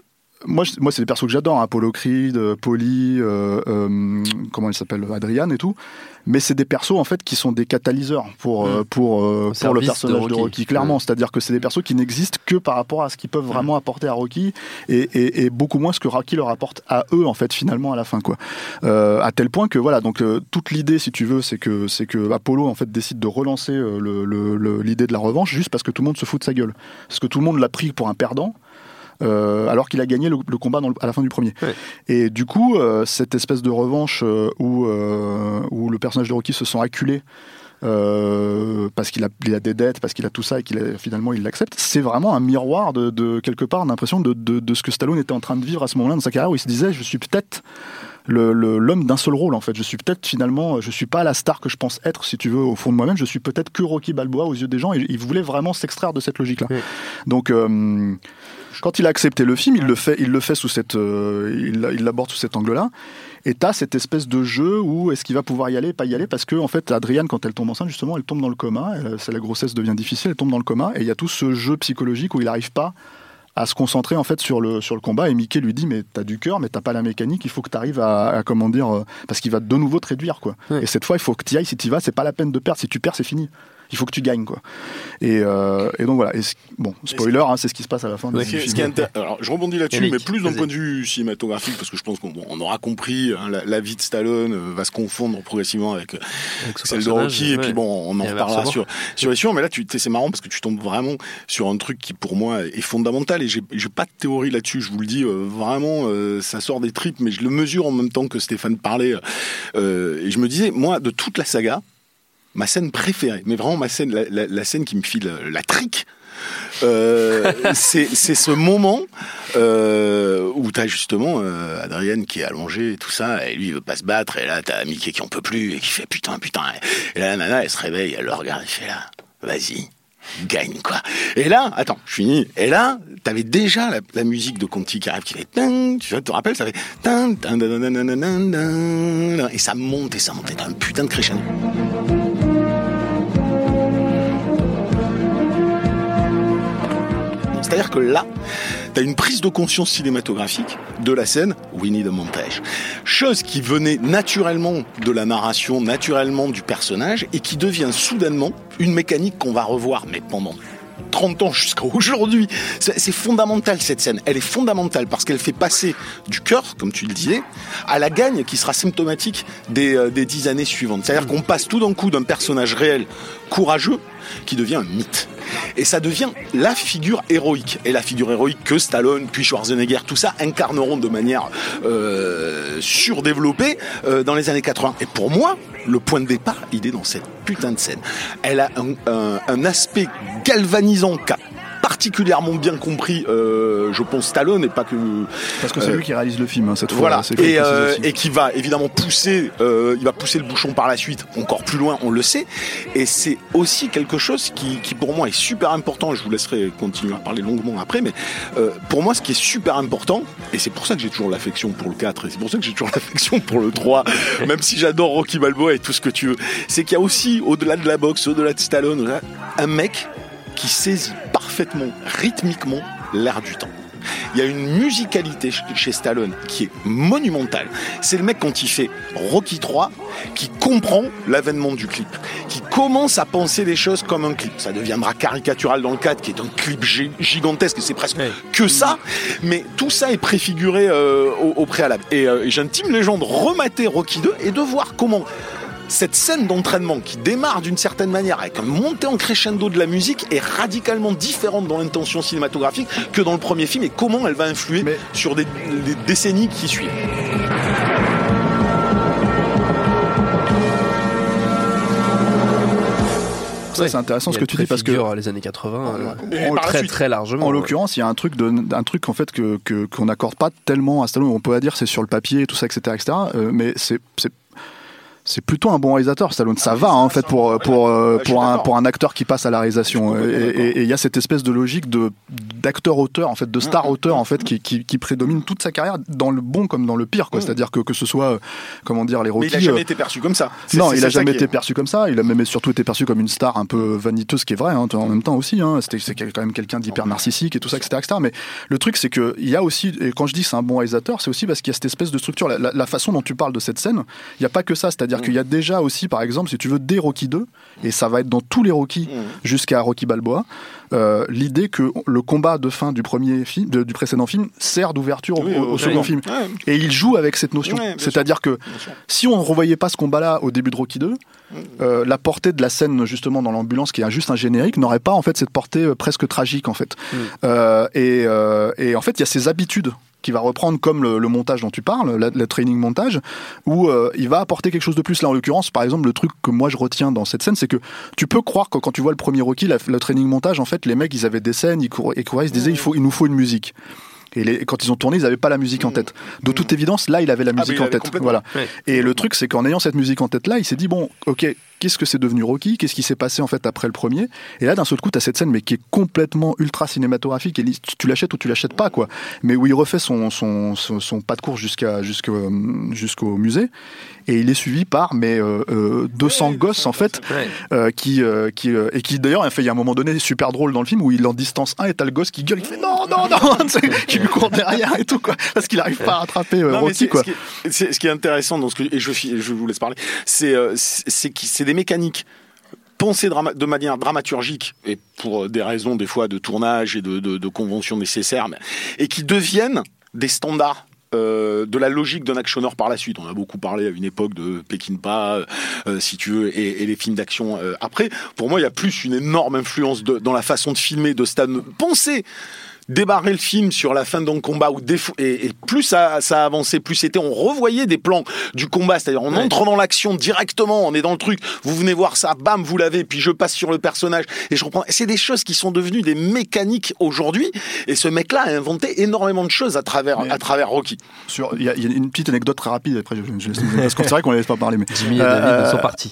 moi c'est des persos que j'adore, Apollo Creed, Polly, comment elle s'appelle, Adrian et tout. Mais c'est des persos en fait qui sont des catalyseurs pour le personnage de Rocky, clairement. C'est-à-dire que c'est des persos qui n'existent que par rapport à ce qu'ils peuvent vraiment apporter à Rocky et beaucoup moins ce que Rocky leur apporte à eux en fait finalement à la fin quoi. À tel point que voilà, donc toute l'idée si tu veux c'est que Apollo en fait décide de relancer l'idée de la revanche juste parce que tout le monde se fout de sa gueule, parce que tout le monde l'a pris pour un perdant. Alors qu'il a gagné le combat à la fin du premier. Ouais. Et du coup, cette espèce de revanche où le personnage de Rocky se sent acculé parce qu'il a des dettes, parce qu'il a tout ça et finalement il l'accepte, c'est vraiment un miroir de quelque part d'impression de ce que Stallone était en train de vivre à ce moment-là dans sa carrière où il se disait je suis peut-être l'homme d'un seul rôle en fait, je suis peut-être finalement, je suis pas la star que je pense être si tu veux au fond de moi-même, je suis peut-être que Rocky Balboa aux yeux des gens et il voulait vraiment s'extraire de cette logique-là. Ouais. Donc quand il a accepté le film, il le fait sous il l'aborde sous cet angle-là. Et t'as cette espèce de jeu où est-ce qu'il va pouvoir y aller, pas y aller, parce que en fait, Adrienne, quand elle tombe enceinte, justement, elle tombe dans le coma. La grossesse devient difficile, elle tombe dans le coma, et il y a tout ce jeu psychologique où il n'arrive pas à se concentrer en fait sur le combat. Et Mickey lui dit mais t'as du cœur, mais t'as pas la mécanique. Il faut que t'arrives à comment dire, parce qu'il va de nouveau te réduire quoi. Ouais. Et cette fois, il faut que t'y ailles. Si t'y vas, c'est pas la peine de perdre. Si tu perds, c'est fini. Il faut que tu gagnes quoi. Et donc voilà. Bon, spoiler, c'est ce qui se passe à la fin. Ouais, alors je rebondis là-dessus, mais plus d'un point de vue cinématographique, parce que je pense qu'on aura compris. La vie de Stallone va se confondre progressivement avec celle de Rocky, et puis bon, on en reparlera sur les suivants. Mais là, c'est marrant parce que tu tombes vraiment sur un truc qui pour moi est fondamental. Et j'ai pas de théorie là-dessus. Je vous le dis vraiment, ça sort des tripes, mais je le mesure en même temps que Stéphane parlait. Et je me disais, moi, de toute la saga. Ma scène préférée, mais vraiment ma scène, la scène qui me file la trique, c'est ce moment où t'as justement Adrienne qui est allongée et tout ça, et lui il veut pas se battre, et là t'as Mickey qui en peut plus et qui fait putain, et là la nana elle se réveille, elle le regarde, elle fait là, vas-y. Gagne quoi. Et là, attends, je finis. Et là, t'avais déjà la musique de Conti qui arrive, qui fait tu te rappelles, ça fait et ça monte, t'as un putain de crescendo. C'est-à-dire que là, t'as une prise de conscience cinématographique de la scène We Need a Montage. Chose qui venait naturellement de la narration, naturellement du personnage, et qui devient soudainement une mécanique qu'on va revoir, mais pendant 30 ans jusqu'à aujourd'hui. C'est fondamental cette scène. Elle est fondamentale parce qu'elle fait passer du cœur, comme tu le disais, à la gagne qui sera symptomatique des 10 années suivantes. C'est-à-dire qu'on passe tout d'un coup d'un personnage réel, courageux, qui devient un mythe. Et ça devient la figure héroïque. Et la figure héroïque que Stallone, puis Schwarzenegger, tout ça incarneront de manière surdéveloppée dans les années 80. Et pour moi, le point de départ, il est dans cette putain de scène. Elle a un aspect galvanisant qu'a particulièrement bien compris, je pense, Stallone, et pas que... Parce que c'est lui qui réalise le film, cette fois. Voilà, et qui va évidemment pousser, il va pousser le bouchon par la suite, encore plus loin, on le sait, et c'est aussi quelque chose qui pour moi est super important, et je vous laisserai continuer à parler longuement après, mais pour moi, ce qui est super important, et c'est pour ça que j'ai toujours l'affection pour le 4, et c'est pour ça que j'ai toujours l'affection pour le 3, même si j'adore Rocky Balboa et tout ce que tu veux, c'est qu'il y a aussi, au-delà de la boxe, au-delà de Stallone, un mec qui saisit parfaitement, rythmiquement, l'air du temps. Il y a une musicalité chez Stallone qui est monumentale. C'est le mec, quand il fait Rocky 3, qui comprend l'avènement du clip, qui commence à penser les choses comme un clip. Ça deviendra caricatural dans le 4, qui est un clip gigantesque, c'est presque que ça, mais tout ça est préfiguré au préalable. Et j'intime les gens de remater Rocky 2 et de voir comment cette scène d'entraînement qui démarre d'une certaine manière avec un montée en crescendo de la musique est radicalement différente dans l'intention cinématographique que dans le premier film, et comment elle va influer sur les décennies qui suivent. Ça, c'est intéressant ce que tu dis parce que les années 80 très largement. En l'occurrence, il y a un truc en fait qu'on n'accorde pas tellement à Stallone. On peut dire c'est sur le papier, tout ça, etc., mais c'est plutôt un bon réalisateur, Stallone. Ça va, en fait, pour un acteur qui passe à la réalisation. Et il y a cette espèce de logique d'acteur-auteur, en fait, de star-auteur, en fait, qui prédomine toute sa carrière, dans le bon comme dans le pire, quoi. C'est-à-dire que ce soit, comment dire, les Rocky. Mais il a jamais été perçu comme ça. Non, il a jamais été perçu comme ça. Il a même surtout été perçu comme une star un peu vaniteuse, ce qui est vrai, hein, en même temps aussi. Hein. C'est quand même quelqu'un d'hyper narcissique et tout ça, etc., etc. Mais le truc, c'est que il y a aussi, et quand je dis que c'est un bon réalisateur, c'est aussi parce qu'il y a cette espèce de structure. La façon dont tu parles de cette scène, il n'y a pas que ça. C'est-à-dire qu'il y a déjà aussi, par exemple, si tu veux, des Rocky 2, et ça va être dans tous les Rocky jusqu'à Rocky Balboa, l'idée que le combat de fin du premier film, du précédent film, sert d'ouverture au second film. Ouais. Et il joue avec cette notion. Ouais, c'est-à-dire que si on ne revoyait pas ce combat-là au début de Rocky 2, la portée de la scène justement dans l'ambulance, qui est juste un générique, n'aurait pas en fait cette portée presque tragique en fait. Et en fait, il y a ces habitudes qui va reprendre comme le montage dont tu parles, le training montage, où il va apporter quelque chose de plus. Là, en l'occurrence, par exemple, le truc que moi je retiens dans cette scène, c'est que tu peux croire que quand tu vois le premier Rocky, le training montage, en fait, les mecs, ils avaient des scènes, ils couraient, ils se disaient, il nous faut une musique. Et quand ils ont tourné, ils n'avaient pas la musique en tête. De toute évidence, là, il avait la musique en tête. Voilà. Ouais. Et le truc, c'est qu'en ayant cette musique en tête là, il s'est dit, bon, ok, qu'est-ce que c'est devenu Rocky ? Qu'est-ce qui s'est passé en fait après le premier ? Et là, d'un seul coup, tu as cette scène, mais qui est complètement ultra cinématographique. Et tu l'achètes ou tu l'achètes pas, quoi. Mais où il refait son pas de course jusqu'au musée. Et il est suivi par 200 gosses en fait, qui d'ailleurs, il y a un moment donné super drôle dans le film où il en distance un et t'as le gosse qui gueule, il fait non, qui lui court derrière et tout, quoi, parce qu'il arrive pas à rattraper Rocky, quoi. Ce qui est intéressant dans et je vous laisse parler, c'est des mécaniques pensées de manière dramaturgique et pour des raisons des fois de tournage et de conventions nécessaires, et qui deviennent des standards de la logique d'un actionneur par la suite. On a beaucoup parlé à une époque de Peckinpah, si tu veux, et les films d'action après. Pour moi, il y a plus une énorme influence dans la façon de filmer, de penser débarrer le film sur la fin d'un combat et plus ça avançait, plus on revoyait des plans du combat, c'est-à-dire on entre dans l'action directement, on est dans le truc, vous venez voir ça, bam, vous l'avez, puis je passe sur le personnage et je reprends. C'est des choses qui sont devenues des mécaniques aujourd'hui, et ce mec-là a inventé énormément de choses à travers Rocky. Il y a une petite anecdote très rapide, après je laisse, parce que c'est vrai qu'on ne laisse pas parler, mais Jimmy et David sont partis.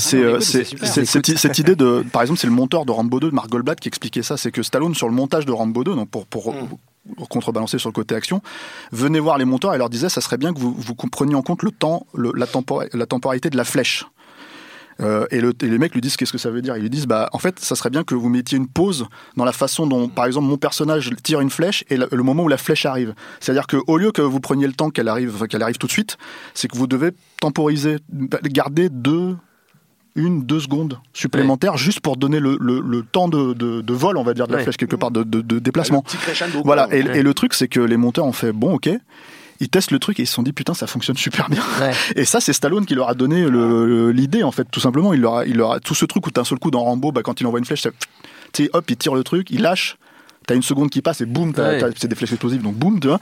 Cette idée de, par exemple, c'est le monteur de Rambo 2, de Mark Goldblatt, qui expliquait ça, c'est que Stallone, sur le montage de Rambo 2, donc pour contrebalancer sur le côté action, venez voir les monteurs et leur disait, ça serait bien que vous preniez en compte le temps, la temporalité de la flèche. Et les mecs lui disent, qu'est-ce que ça veut dire ? Ils lui disent, en fait, ça serait bien que vous mettiez une pause dans la façon dont, par exemple, mon personnage tire une flèche et le moment où la flèche arrive. C'est-à-dire qu'au lieu que vous preniez le temps qu'elle arrive tout de suite, c'est que vous devez temporiser, garder 2 secondes supplémentaires, juste pour donner le temps de vol, on va dire, de la flèche quelque part, de déplacement. Voilà. Et le truc, c'est que les monteurs ont fait, bon, ok. Ils testent le truc et ils se sont dit, putain, ça fonctionne super bien. Ouais. Et ça, c'est Stallone qui leur a donné l'idée, en fait, tout simplement. Il leur a tout ce truc où d'un seul coup, dans Rambo, quand il envoie une flèche, hop, il tire le truc, il lâche. T'as une seconde qui passe et boum, c'est des flèches explosives, donc boum, tu vois.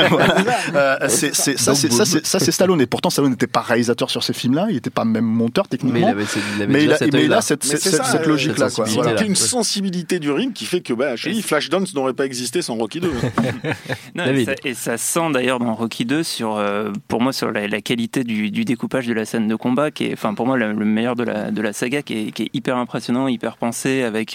C'est Stallone. Et pourtant, Stallone n'était pas réalisateur sur ces films-là, il n'était pas même monteur techniquement. Mais il a cette logique-là. C'était une sensibilité du ring qui fait que, Flashdance n'aurait pas existé sans Rocky 2. Et ça sent d'ailleurs dans Rocky 2 pour moi, sur la qualité du découpage de la scène de combat, qui est, enfin, pour moi, le meilleur de la saga, qui est hyper impressionnant, hyper pensé, avec.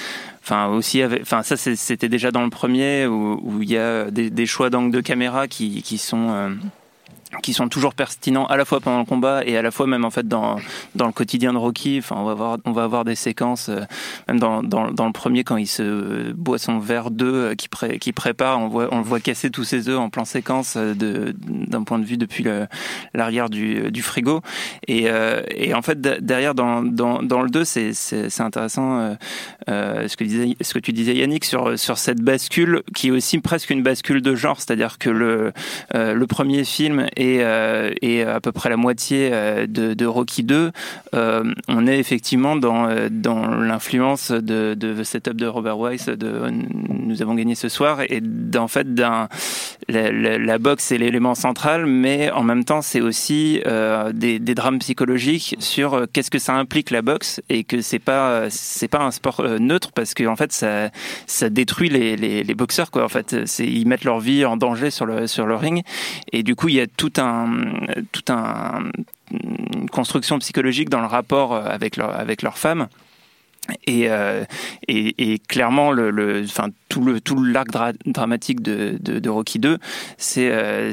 Ça c'était déjà dans le premier où il y a des choix d'angle de caméra qui sont toujours pertinents à la fois pendant le combat et à la fois même en fait dans le quotidien de Rocky. Enfin, on va avoir des séquences même dans le premier, quand il se boit son verre d'œuf qui prépare, on le voit casser tous ses œufs en plan séquence d'un point de vue depuis l'arrière du frigo, et en fait derrière dans le 2 c'est intéressant ce que tu disais Yannick sur cette bascule qui est aussi presque une bascule de genre, c'est-à-dire que le premier film et à peu près la moitié de Rocky 2, on est effectivement dans l'influence de The Setup de Robert Wise, de Nous avons gagné ce soir, et en fait la boxe est l'élément central, mais en même temps c'est aussi des drames psychologiques sur qu'est-ce que ça implique la boxe, et que c'est pas un sport neutre, parce que en fait ça détruit les boxeurs, quoi. En fait, ils mettent leur vie en danger sur le ring, et du coup il y a une construction psychologique dans le rapport avec leur femme, Et clairement, tout l'arc dramatique de Rocky 2, c'est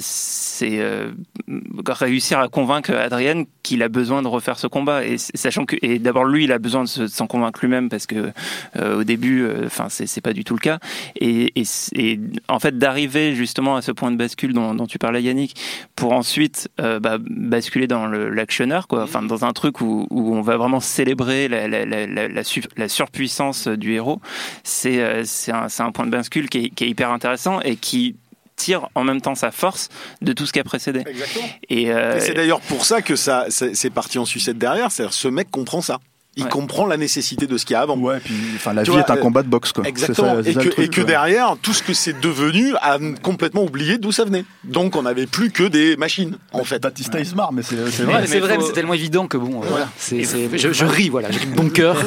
réussir à convaincre Adrian qu'il a besoin de refaire ce combat. Et sachant que, et d'abord lui, il a besoin de s'en convaincre lui-même parce que au début, c'est pas du tout le cas. Et en fait, d'arriver justement à ce point de bascule dont tu parlais, Yannick, pour ensuite basculer dans l'actionneur, quoi. Enfin, dans un truc où on va vraiment célébrer la surpuissance du héros, c'est un point de bascule qui est hyper intéressant et qui tire en même temps sa force de tout ce qui a précédé. Exactement. Et c'est d'ailleurs pour ça que c'est parti en sucette derrière, c'est-à-dire ce mec comprend ça. Il comprend la nécessité de ce qu'il y a avant. Ouais, puis la vie est un combat de boxe, quoi. Exactement. Et que derrière, tout ce que c'est devenu a complètement oublié d'où ça venait. Donc on n'avait plus que des machines, en fait. Batista il se marre, mais c'est vrai. C'est vrai, mais c'est tellement évident que bon, voilà. Je ris, voilà, j'ai de bon cœur.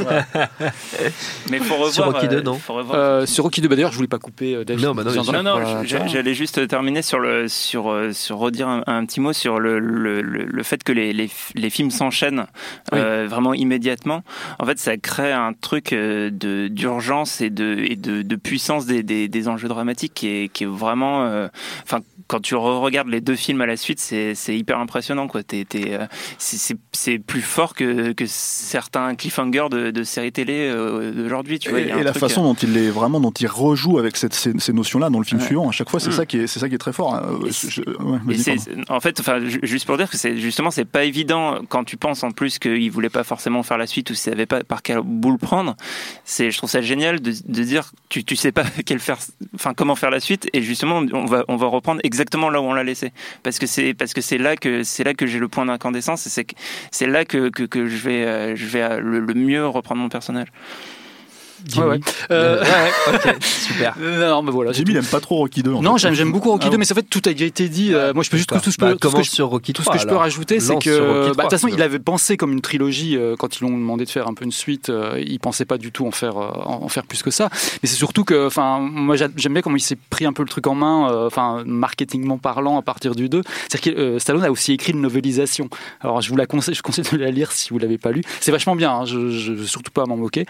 Mais faut revoir. Sur Rocky 2, non. Sur Rocky 2, d'ailleurs, je voulais pas couper. Dave, non, j'allais juste terminer sur redire un petit mot sur le fait que les films s'enchaînent vraiment immédiatement. En fait, ça crée un truc d'urgence et de puissance des enjeux dramatiques qui est vraiment. Quand tu regardes les deux films à la suite, c'est hyper impressionnant, quoi. C'est plus fort que certains cliffhangers de séries télé d'aujourd'hui, tu vois. Et la façon dont il rejoue avec ces notions-là dans le film suivant, à chaque fois, c'est ça qui est très fort. En fait, juste pour dire que c'est pas évident quand tu penses en plus qu'il voulait pas forcément faire la suite ou s'il savait pas par quel bout le prendre. Je trouve ça génial de dire tu sais pas comment faire la suite, et justement on va reprendre exactement là où on l'a laissé, parce que c'est là que j'ai le point d'incandescence, et c'est là que je vais le mieux reprendre mon personnage. Ouais. Ok, super. Non, mais voilà. Jimmy, il aime pas trop Rocky 2. Non, j'aime beaucoup Rocky 2, mais en fait, tout a déjà été dit. Moi, je peux juste tout ce que je peux rajouter, c'est que, de toute façon, il avait pensé comme une trilogie quand ils l'ont demandé de faire un peu une suite. Il pensait pas du tout en faire plus que ça. Mais c'est surtout que, moi, j'aime bien comment il s'est pris un peu le truc en main, marketingment parlant, à partir du 2. C'est-à-dire que Stallone a aussi écrit une novélisation. Alors, je conseille de la lire si vous l'avez pas lu. C'est vachement bien. Hein, je veux surtout pas m'en moquer.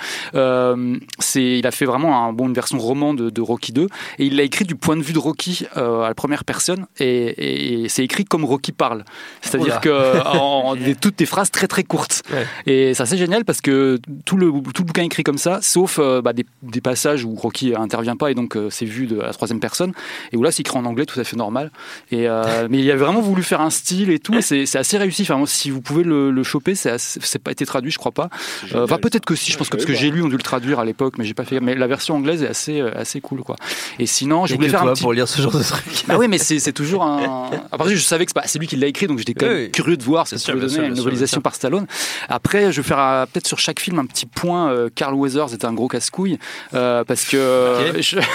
Il a fait vraiment une version roman de Rocky 2, et il l'a écrit du point de vue de Rocky à la première personne, et c'est écrit comme Rocky parle, c'est-à-dire que toutes des phrases très très courtes, et ça c'est génial parce que tout le bouquin est écrit comme ça, sauf des passages où Rocky intervient pas, et donc c'est vu à la troisième personne, et où là c'est écrit en anglais tout à fait normal, mais il a vraiment voulu faire un style et tout, et c'est assez réussi. Enfin, si vous pouvez le choper, c'est pas été traduit, je crois pas. Peut-être que si, je pense que parce que j'ai lu, on dû le traduire à l'époque, mais j'ai pas fait. Mais la version anglaise est assez cool, quoi. Et sinon, je voulais faire un petit... pour lire ce genre de truc. Ah oui, mais c'est toujours un. Après, je savais que c'est lui qui l'a écrit, donc j'étais quand même curieux de voir si ça pouvait donner une novélisation par Stallone. Après, je vais faire peut-être sur chaque film un petit point. Carl Weathers était un gros casse-couille parce que.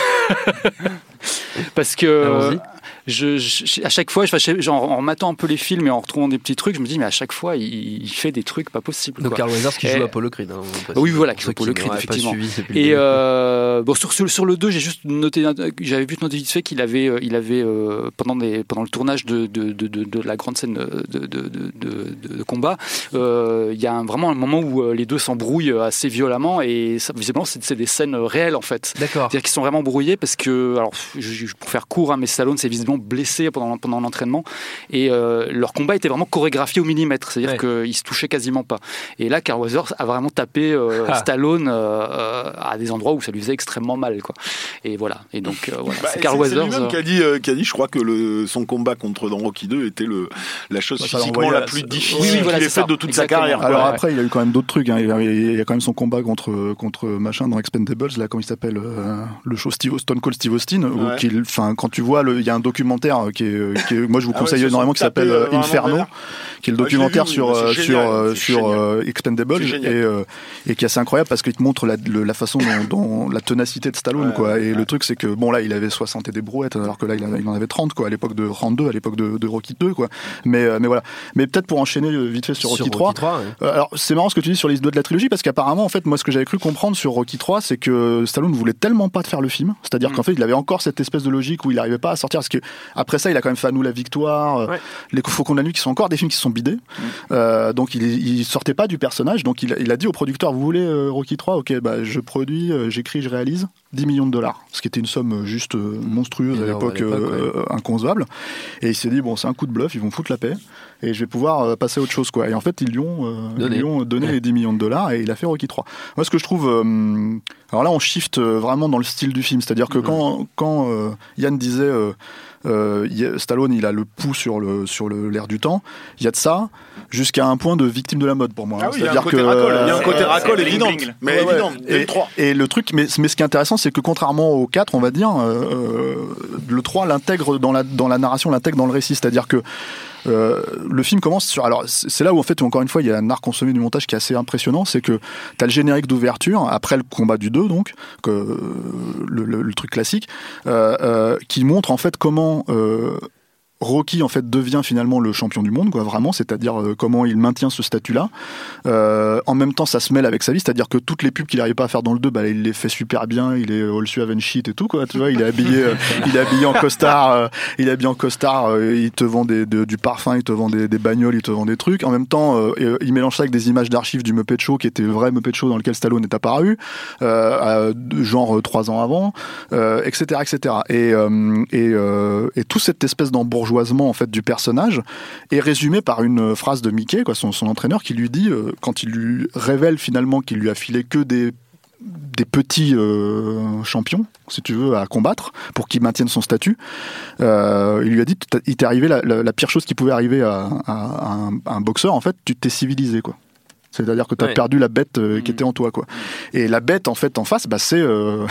Parce que à chaque fois, en rematant un peu les films et en retrouvant des petits trucs, je me dis mais à chaque fois il fait des trucs pas possibles. Donc Carl Weathers qui joue Apollo Creed. Oui, voilà, qui joue Apollo Creed, effectivement. Et sur le 2, j'avais vu noter vite fait qu'il avait pendant le tournage de la grande scène de combat, il y a vraiment un moment où les deux s'embrouillent assez violemment, et ça, visiblement c'est des scènes réelles en fait. D'accord. C'est-à-dire qu'ils sont vraiment brouillés parce que, alors pour faire court, mais Stallone s'est visiblement blessé pendant l'entraînement, et leur combat était vraiment chorégraphié au millimètre, c'est-à-dire qu'ils se touchaient quasiment pas. Et là, Carl Weathers a vraiment tapé Stallone à des endroits où ça lui faisait extrêmement mal, quoi. Et voilà. Et donc c'est Carl Weathers lui-même qui a dit, je crois que son combat dans Rocky 2 était la chose physiquement la plus difficile qu'il ait faite de toute sa carrière. Alors après, il a eu quand même d'autres trucs. Hein. Il y a quand même son combat contre machin dans Expendables, là, comment il s'appelle, le show Stone Cold Steve Austin. Quand tu vois, il y a un documentaire qui est moi je vous conseille énormément, qui s'appelle Inferno, qui est le documentaire sur Expendables, et qui est assez incroyable parce qu'il te montre la façon dont la ténacité de Stallone, quoi. Et le truc, c'est que bon, là il avait 60 et des brouettes, alors que là il en avait 30, quoi, à l'époque de Round 2, à l'époque de Rocky 2, quoi. Mais voilà. Mais peut-être pour enchaîner vite fait sur Rocky 3. Alors c'est marrant ce que tu dis sur les deux de la trilogie, parce qu'apparemment en fait moi ce que j'avais cru comprendre sur Rocky 3, c'est que Stallone voulait tellement pas de faire le film, c'est-à-dire qu'en fait il avait encore cette espèce de logique où il n'arrivait pas à sortir, parce que après ça, il a quand même fait À nous la victoire, Les Faucons de la nuit, qui sont encore des films qui sont bidés. Donc il sortait pas du personnage. Donc il a dit au producteur, vous voulez Rocky 3 ? Ok, bah je produis, j'écris, je réalise. $10 millions, ce qui était une somme juste monstrueuse à l'époque, inconcevable. Et il s'est dit, bon, c'est un coup de bluff, ils vont foutre la paix et je vais pouvoir passer à autre chose, quoi. Et en fait, ils lui ont donné les $10 millions et il a fait Rocky 3. Moi, ce que je trouve, alors là, on shift vraiment dans le style du film, c'est-à-dire que quand Yann disait Stallone, il a le pouls sur l'air du temps, il y a de ça jusqu'à un point de victime de la mode pour moi. Ah oui, il y a un côté racole évident. Mais évident. Et le truc, mais ce qui est intéressant, c'est que contrairement au 4, on va dire, le 3 l'intègre dans la narration, l'intègre dans le récit, c'est-à-dire que le film commence sur... Alors, c'est là où, en fait, encore une fois, il y a un art consommé du montage qui est assez impressionnant, c'est que t'as le générique d'ouverture, après le combat du 2, donc, le truc classique, qui montre, en fait, comment... Rocky en fait devient finalement le champion du monde, quoi, vraiment, c'est-à-dire comment il maintient ce statut-là. En même temps, ça se mêle avec sa vie, c'est-à-dire que toutes les pubs qu'il n'arrivait pas à faire dans le 2, bah, il les fait super bien, il est all suave and shit et tout, quoi, tu vois, il est habillé en costard, il te vend du parfum, il te vend des bagnoles, il te vend des trucs. En même temps, il mélange ça avec des images d'archives du Muppet Show, qui était le vrai Muppet Show dans lequel Stallone est apparu, genre 3 ans avant, etc., etc. Et toute cette espèce d'embourgeoisement en fait du personnage est résumé par une phrase de Mickey, quoi, son entraîneur, qui lui dit quand il lui révèle finalement qu'il lui a filé que des petits champions, si tu veux, à combattre pour qu'il maintienne son statut. Il lui a dit, il t'est arrivé la pire chose qui pouvait arriver à un boxeur, en fait, tu t'es civilisé, quoi. C'est-à-dire que tu as perdu la bête qui était en toi, quoi. Et la bête, en fait, en face, bah, c'est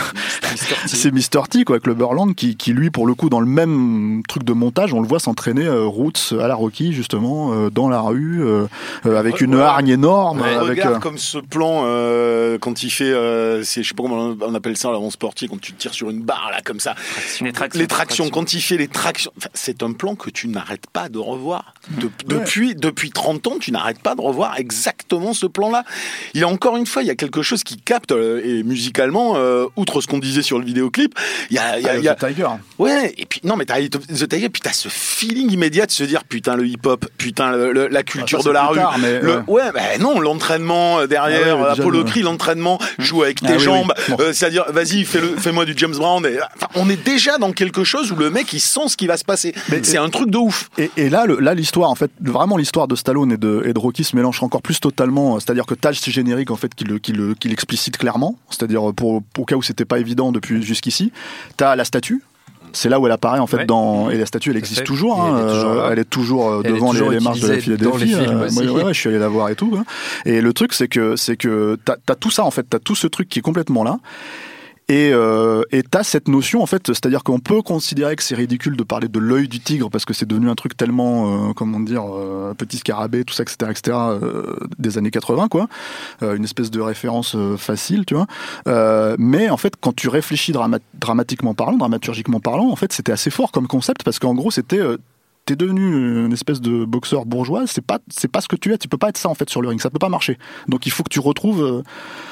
Mr. T, quoi, avec le Burland, qui lui, pour le coup, dans le même truc de montage, on le voit s'entraîner Roots à la Rocky, justement, dans la rue, avec une hargne énorme. Regarde comme ce plan, quand il fait, je sais pas comment on appelle ça, là, en sportif, quand tu tires sur une barre, là, comme ça. Les tractions. Quand il fait les tractions, c'est un plan que tu n'arrêtes pas de revoir. Depuis 30 ans, tu n'arrêtes pas de revoir exactement ce plan-là. Il y a encore une fois, il y a quelque chose qui capte, et musicalement, outre ce qu'on disait sur le vidéoclip, il y a The Tiger. Ouais, et puis non, mais t'as The Tiger, puis t'as ce feeling immédiat de se dire putain le hip-hop, putain la culture de la rue. Non, l'entraînement derrière, Apollo Creed, l'entraînement, joue avec tes jambes, c'est-à-dire vas-y, fais-moi du James Brown. On est déjà dans quelque chose où le mec il sent ce qui va se passer. C'est un truc de ouf. Et là l'histoire, en fait, vraiment l'histoire de Stallone et de Rocky se mélange encore plus totalement. C'est-à-dire que t'as ce générique, en fait, qui l'explicite clairement, c'est-à-dire au cas où c'était pas évident depuis jusqu'ici. T'as la statue. C'est là où elle apparaît, en fait, et la statue, elle existe toujours, elle est toujours devant les marches de la Philadelphie. Je suis allé la voir et tout, hein. Et le truc, c'est que t'as tout ça, en fait, t'as tout ce truc qui est complètement là. Et t'as cette notion, en fait, c'est-à-dire qu'on peut considérer que c'est ridicule de parler de l'œil du tigre parce que c'est devenu un truc tellement, petit scarabée, tout ça, etc., des années 80, quoi. Une espèce de référence facile, tu vois. Mais en fait, quand tu réfléchis dramaturgiquement parlant, en fait, c'était assez fort comme concept parce qu'en gros, c'était t'es devenu une espèce de boxeur bourgeois, c'est pas ce que tu es, tu peux pas être ça, en fait, sur le ring, ça peut pas marcher. Donc il faut que tu retrouves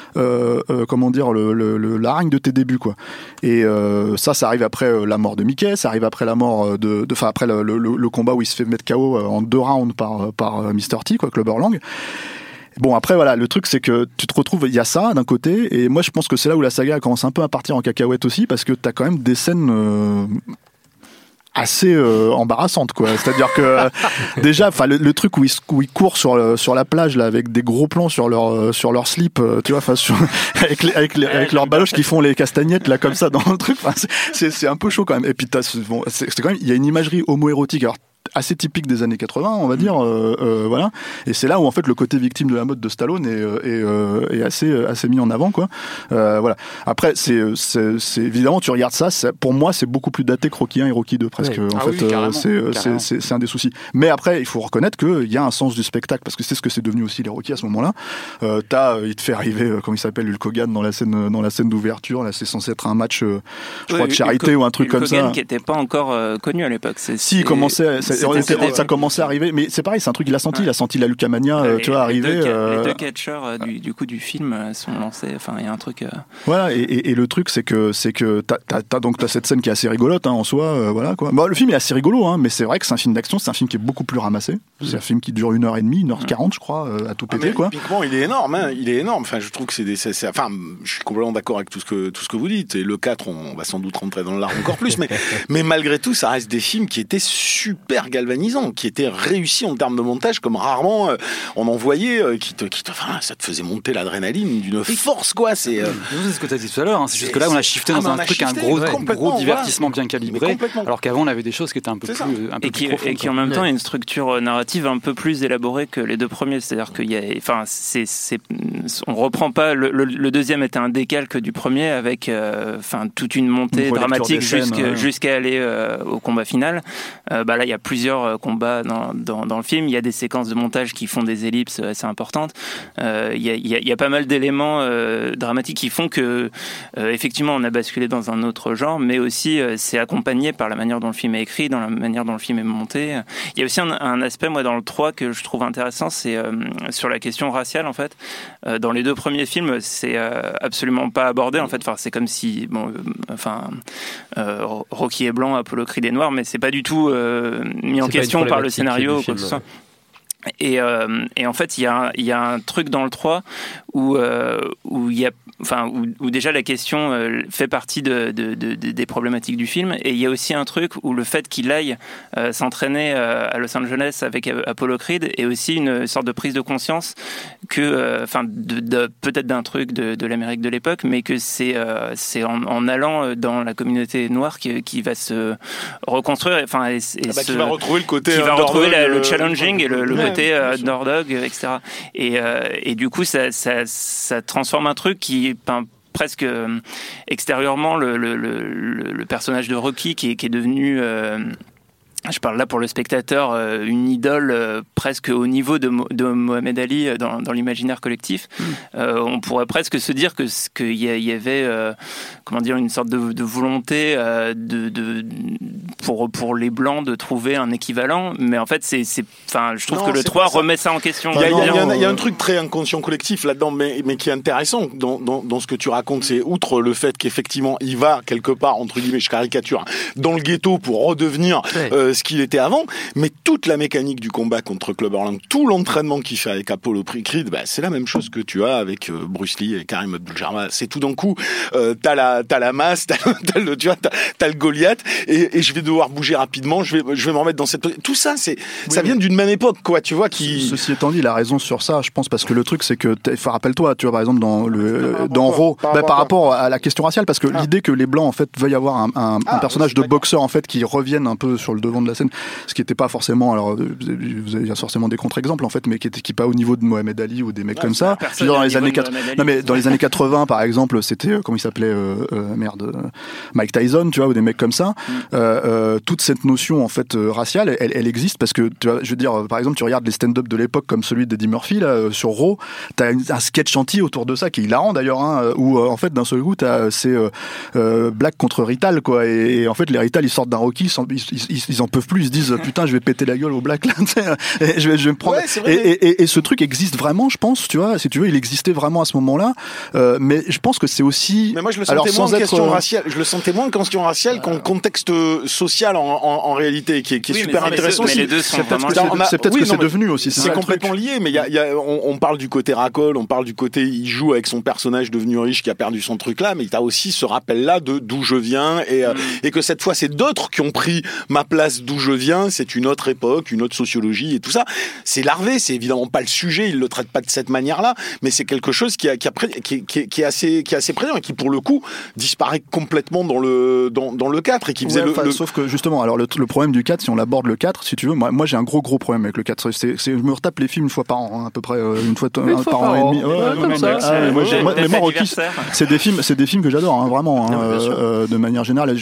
la hargne de tes débuts, quoi. Et ça arrive après la mort de Mickey, ça arrive après la mort après le combat où il se fait mettre KO en 2 rounds par Mr. T, quoi, Clubber Lang. Bon, après, voilà, le truc, c'est que tu te retrouves, il y a ça d'un côté, et moi je pense que c'est là où la saga commence un peu à partir en cacahuète aussi, parce que t'as quand même des scènes assez embarrassante, quoi. C'est-à-dire que déjà, enfin le truc où ils courent sur la plage là avec des gros plans sur leur slip, tu vois, enfin avec leurs baloches qui font les castagnettes là comme ça dans le truc. Enfin, c'est un peu chaud quand même. Et puis c'est quand même, il y a une imagerie homo-érotique. Alors assez typique des années 80, on va dire, voilà. Et c'est là où en fait le côté victime de la mode de Stallone est assez mis en avant, quoi. Voilà. Après, c'est évidemment, tu regardes ça, pour moi, c'est beaucoup plus daté que Rocky 1 et Rocky 2 presque. Oui. En fait, c'est un des soucis. Mais après, il faut reconnaître qu'il y a un sens du spectacle parce que c'est ce que c'est devenu aussi les Rocky à ce moment-là. Il te fait arriver, comment il s'appelle, Hulk Hogan dans la scène d'ouverture. Là, c'est censé être un match, je crois, de charité ou un truc comme ça. Hulk Hogan qui n'était pas encore connu à l'époque. Si, il commençait. ça commençait à arriver, mais c'est pareil, c'est un truc qu'il a senti. Il a senti la Lucamania, tu vois, arriver. Les deux catcheurs du coup du film sont lancés. Enfin, il y a un truc. Voilà, et le truc c'est que t'as cette scène qui est assez rigolote en soi, voilà quoi. Bon, le film est assez rigolo, mais c'est vrai que c'est un film d'action, c'est un film qui est beaucoup plus ramassé. C'est un film qui dure 1h30, 1h40, je crois, à tout péter quoi. Typiquement, il est énorme, il est énorme. Enfin, je trouve que enfin, je suis complètement d'accord avec tout ce que vous dites. Et le 4, on va sans doute rentrer dans l'art encore plus, mais malgré tout, ça reste des films qui étaient super galvanisants, qui étaient réussis en termes de montage comme rarement on en voyait, enfin, ça te faisait monter l'adrénaline d'une force quoi. C'est ce que tu as dit tout à l'heure. C'est juste que là, on a shifté dans un truc, un gros divertissement bien calibré, alors qu'avant, on avait des choses qui étaient un peu plus profondes. Et qui en même temps a une structure narrative un peu plus élaborée que les deux premiers. C'est-à-dire qu'il y a, enfin, on reprend pas. Le deuxième était un décalque du premier avec, enfin, toute une montée dramatique jusqu'à aller au combat final. Là, il y a plusieurs combats dans le film. Il y a des séquences de montage qui font des ellipses assez importantes. Il y a pas mal d'éléments dramatiques qui font que, effectivement, on a basculé dans un autre genre, mais aussi c'est accompagné par la manière dont le film est écrit, dans la manière dont le film est monté. Il y a aussi un aspect, moi, dans le 3 que je trouve intéressant, c'est sur la question raciale, en fait. Dans les deux premiers films, c'est absolument pas abordé, en fait. Enfin, c'est comme si, Rocky est blanc, Apollo crie des noirs, mais c'est pas du tout mis en question par le scénario ou quoi que ce soit. Et en fait, il y a un truc dans le 3 où il y a, enfin, où déjà la question fait partie des problématiques du film, et il y a aussi un truc où le fait qu'il aille s'entraîner à Los Angeles avec Apollo Creed est aussi une sorte de prise de conscience que, enfin, peut-être d'un truc de l'Amérique de l'époque, mais que c'est en allant dans la communauté noire qui va se reconstruire, enfin, qui va retrouver le côté, qui va retrouver le challenging et le côté underdog, etc. Et du coup, ça transforme un truc qui, presque extérieurement, le personnage de Rocky qui est devenu... je parle là pour le spectateur, une idole presque au niveau de Mohamed Ali dans l'imaginaire collectif. On pourrait presque se dire qu'il y avait comment dire, une sorte de volonté pour les Blancs de trouver un équivalent, mais en fait je trouve que le 3 remet ça en question. Il y a un truc très inconscient collectif là-dedans, mais qui est intéressant dans ce que tu racontes, c'est outre le fait qu'effectivement il va quelque part, entre guillemets, je caricature, dans le ghetto pour redevenir ce qu'il était avant, mais toute la mécanique du combat contre Clubber Lang, tout l'entraînement qu'il fait avec Apollo Creed, c'est la même chose que tu as avec Bruce Lee et Karim Abdul-Jabbar. C'est tout d'un coup, t'as la masse, t'as le Goliath, et je vais devoir bouger rapidement, je vais me remettre dans cette... Tout ça, ça vient d'une même époque, quoi, tu vois, Ceci étant dit, il a raison sur ça, je pense, parce que le truc, c'est que, rappelle-toi, tu vois, par exemple, dans Raw, par rapport à la question raciale, parce que l'idée que les Blancs, en fait, veuillent avoir un personnage de boxeur, en fait, qui revienne un peu sur le devant de la scène, ce qui n'était pas forcément, alors vous avez forcément des contre-exemples en fait, mais qui n'était pas au niveau de Mohamed Ali ou des mecs comme ça. Dans les années 80 par exemple, c'était comment il s'appelait Mike Tyson, tu vois, ou des mecs comme ça. Toute cette notion en fait raciale, elle existe parce que tu vois, je veux dire, par exemple, tu regardes les stand-up de l'époque comme celui d'Eddie Murphy là sur Raw, t'as un sketch entier autour de ça qui est hilarant d'ailleurs, où en fait d'un seul coup c'est Black contre Rital quoi, et en fait les Rital ils sortent d'un Rocky, ils en peuvent plus, ils se disent putain je vais péter la gueule au Black là, je vais me prendre, et ce truc existe vraiment, je pense, tu vois, si tu veux, il existait vraiment à ce moment-là, mais je pense que c'est aussi, mais moi je le sentais moins en question raciale, je le sentais moins en question raciale qu'en contexte social en réalité, qui est super intéressant. Mais les deux sont c'est peut-être que c'est devenu aussi, c'est complètement lié, mais on parle du côté racole, on parle du côté il joue avec son personnage devenu riche qui a perdu son truc là, mais t'as aussi ce rappel là de d'où je viens, et que cette fois c'est d'autres qui ont pris ma place d'où je viens, c'est une autre époque, une autre sociologie et tout ça. C'est larvé, c'est évidemment pas le sujet, il le traite pas de cette manière-là, mais c'est quelque chose qui est assez présent et qui pour le coup disparaît complètement dans le 4 et qui faisait sauf que justement, alors le problème du 4, si on aborde le 4, si tu veux, moi j'ai un gros problème avec le 4. Je me retape les films une fois par an, à peu près une fois par an et demi. Mais moi Rocky, c'est des films que j'adore, vraiment, de manière générale.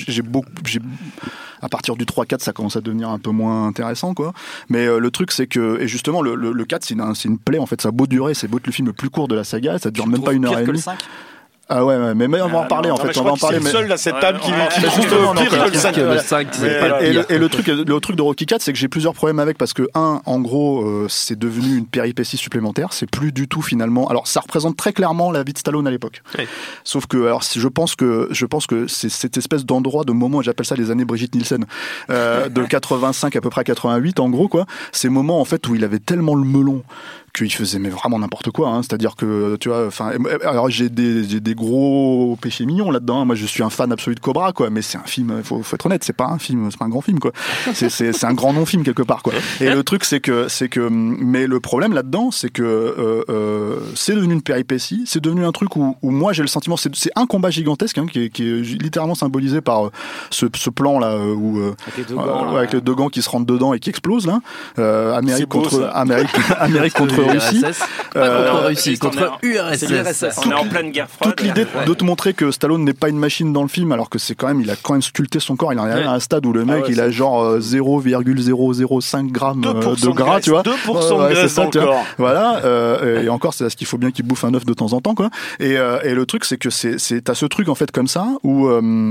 À partir du 3-4, ça commence à devenir un peu moins intéressant, quoi. Mais le truc, c'est que, et justement, le 4, c'est une plaie, en fait. Ça a beau durer, c'est beau être le film le plus court de la saga, ça dure même pas 1h30. Ah ouais, mais on va en parler en fait. On va en parler. C'est le seul à cette table qui trouve pire que le 5. Et le truc de Rocky 4, c'est que j'ai plusieurs problèmes avec parce que en gros, c'est devenu une péripétie supplémentaire. C'est plus du tout finalement. Alors, ça représente très clairement la vie de Stallone à l'époque. Oui. Sauf que, alors, je pense que c'est cette espèce d'endroit, de moment, j'appelle ça les années Brigitte Nielsen, de 85 à peu près à 88, en gros, quoi. Ces moments en fait où il avait tellement le melon qu'il faisait mais vraiment n'importe quoi, hein. C'est-à-dire que tu vois, enfin, alors j'ai des gros péchés mignons là-dedans. Moi, je suis un fan absolu de Cobra, quoi. Mais c'est un film, faut être honnête, c'est pas un grand film, quoi. C'est un grand non-film quelque part, quoi. Et le truc, c'est que, mais le problème là-dedans, c'est que c'est devenu une péripétie, c'est devenu un truc où moi j'ai le sentiment, c'est un combat gigantesque, hein, qui est littéralement symbolisé par ce plan là où avec les deux gants qui se rentrent dedans et qui explosent là. Amérique contre Russie. Contre Russie, contre URSS. On est en pleine guerre froide. Toute l'idée de te montrer que Stallone n'est pas une machine dans le film, alors que c'est quand même, il a quand même sculpté son corps. Il en est à un stade où le mec, il a genre 0,005 grammes de gras, tu vois. 2% de graisse dans le corps. Voilà. Et encore, c'est ce qu'il faut bien qu'il bouffe un œuf de temps en temps, quoi. Et le truc, c'est que t'as ce truc en fait comme ça où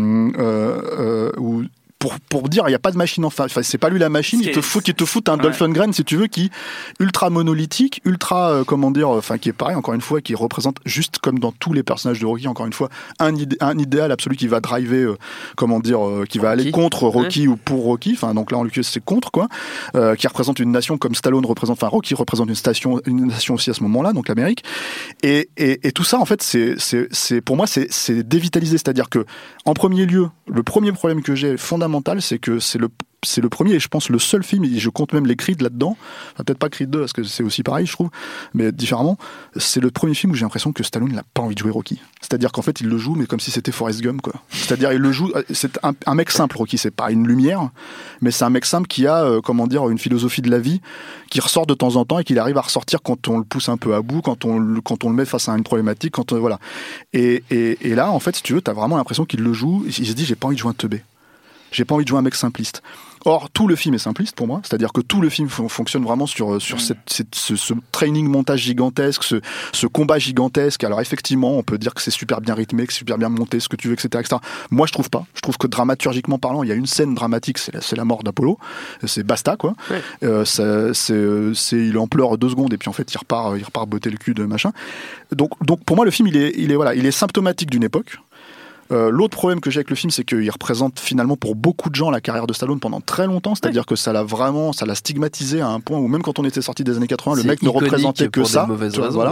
pour dire il y a pas de machine enfin c'est pas lui la machine, il te fout un Dolph Lundgren si tu veux qui ultra monolithique, ultra qui est pareil encore une fois, qui représente juste comme dans tous les personnages de Rocky encore une fois un idéal absolu qui va driver qui va aller contre Rocky ou pour Rocky, enfin donc là en l'occurrence c'est contre quoi, qui représente une nation comme Stallone représente, enfin Rocky représente une nation aussi à ce moment-là, donc l'Amérique, et tout ça en fait c'est pour moi c'est dévitalisé, c'est-à-dire que en premier lieu le premier problème que j'ai fondamental, c'est que c'est le premier et je pense le seul film, et je compte même les Creed là-dedans, enfin, peut-être pas Creed 2 parce que c'est aussi pareil je trouve, mais différemment, c'est le premier film où j'ai l'impression que Stallone n'a pas envie de jouer Rocky, c'est-à-dire qu'en fait il le joue mais comme si c'était Forrest Gump, quoi. C'est-à-dire il le joue, c'est un mec simple Rocky, c'est pas une lumière, mais c'est un mec simple qui a une philosophie de la vie qui ressort de temps en temps et qu'il arrive à ressortir quand on le pousse un peu à bout, quand on le met face à une problématique, voilà. Et là en fait si tu veux, t'as vraiment l'impression qu'il le joue, il se dit j'ai pas envie de jouer un teubé. J'ai pas envie de jouer un mec simpliste. Or, tout le film est simpliste pour moi, c'est-à-dire que tout le film fonctionne vraiment sur ce training montage gigantesque, ce combat gigantesque. Alors effectivement, on peut dire que c'est super bien rythmé, que c'est super bien monté, ce que tu veux, etc., etc. Moi, je trouve pas. Je trouve que dramaturgiquement parlant, il y a une scène dramatique, c'est la mort d'Apollo, c'est basta quoi. Ouais. Il en pleure 2 secondes et puis en fait il repart botter le cul de machin. Donc pour moi, le film il est symptomatique d'une époque. L'autre problème que j'ai avec le film, c'est qu'il représente finalement pour beaucoup de gens la carrière de Stallone pendant très longtemps, c'est-à-dire que ça l'a stigmatisé à un point où même quand on était sorti des années 80, le mec ne représentait que ça. Voilà.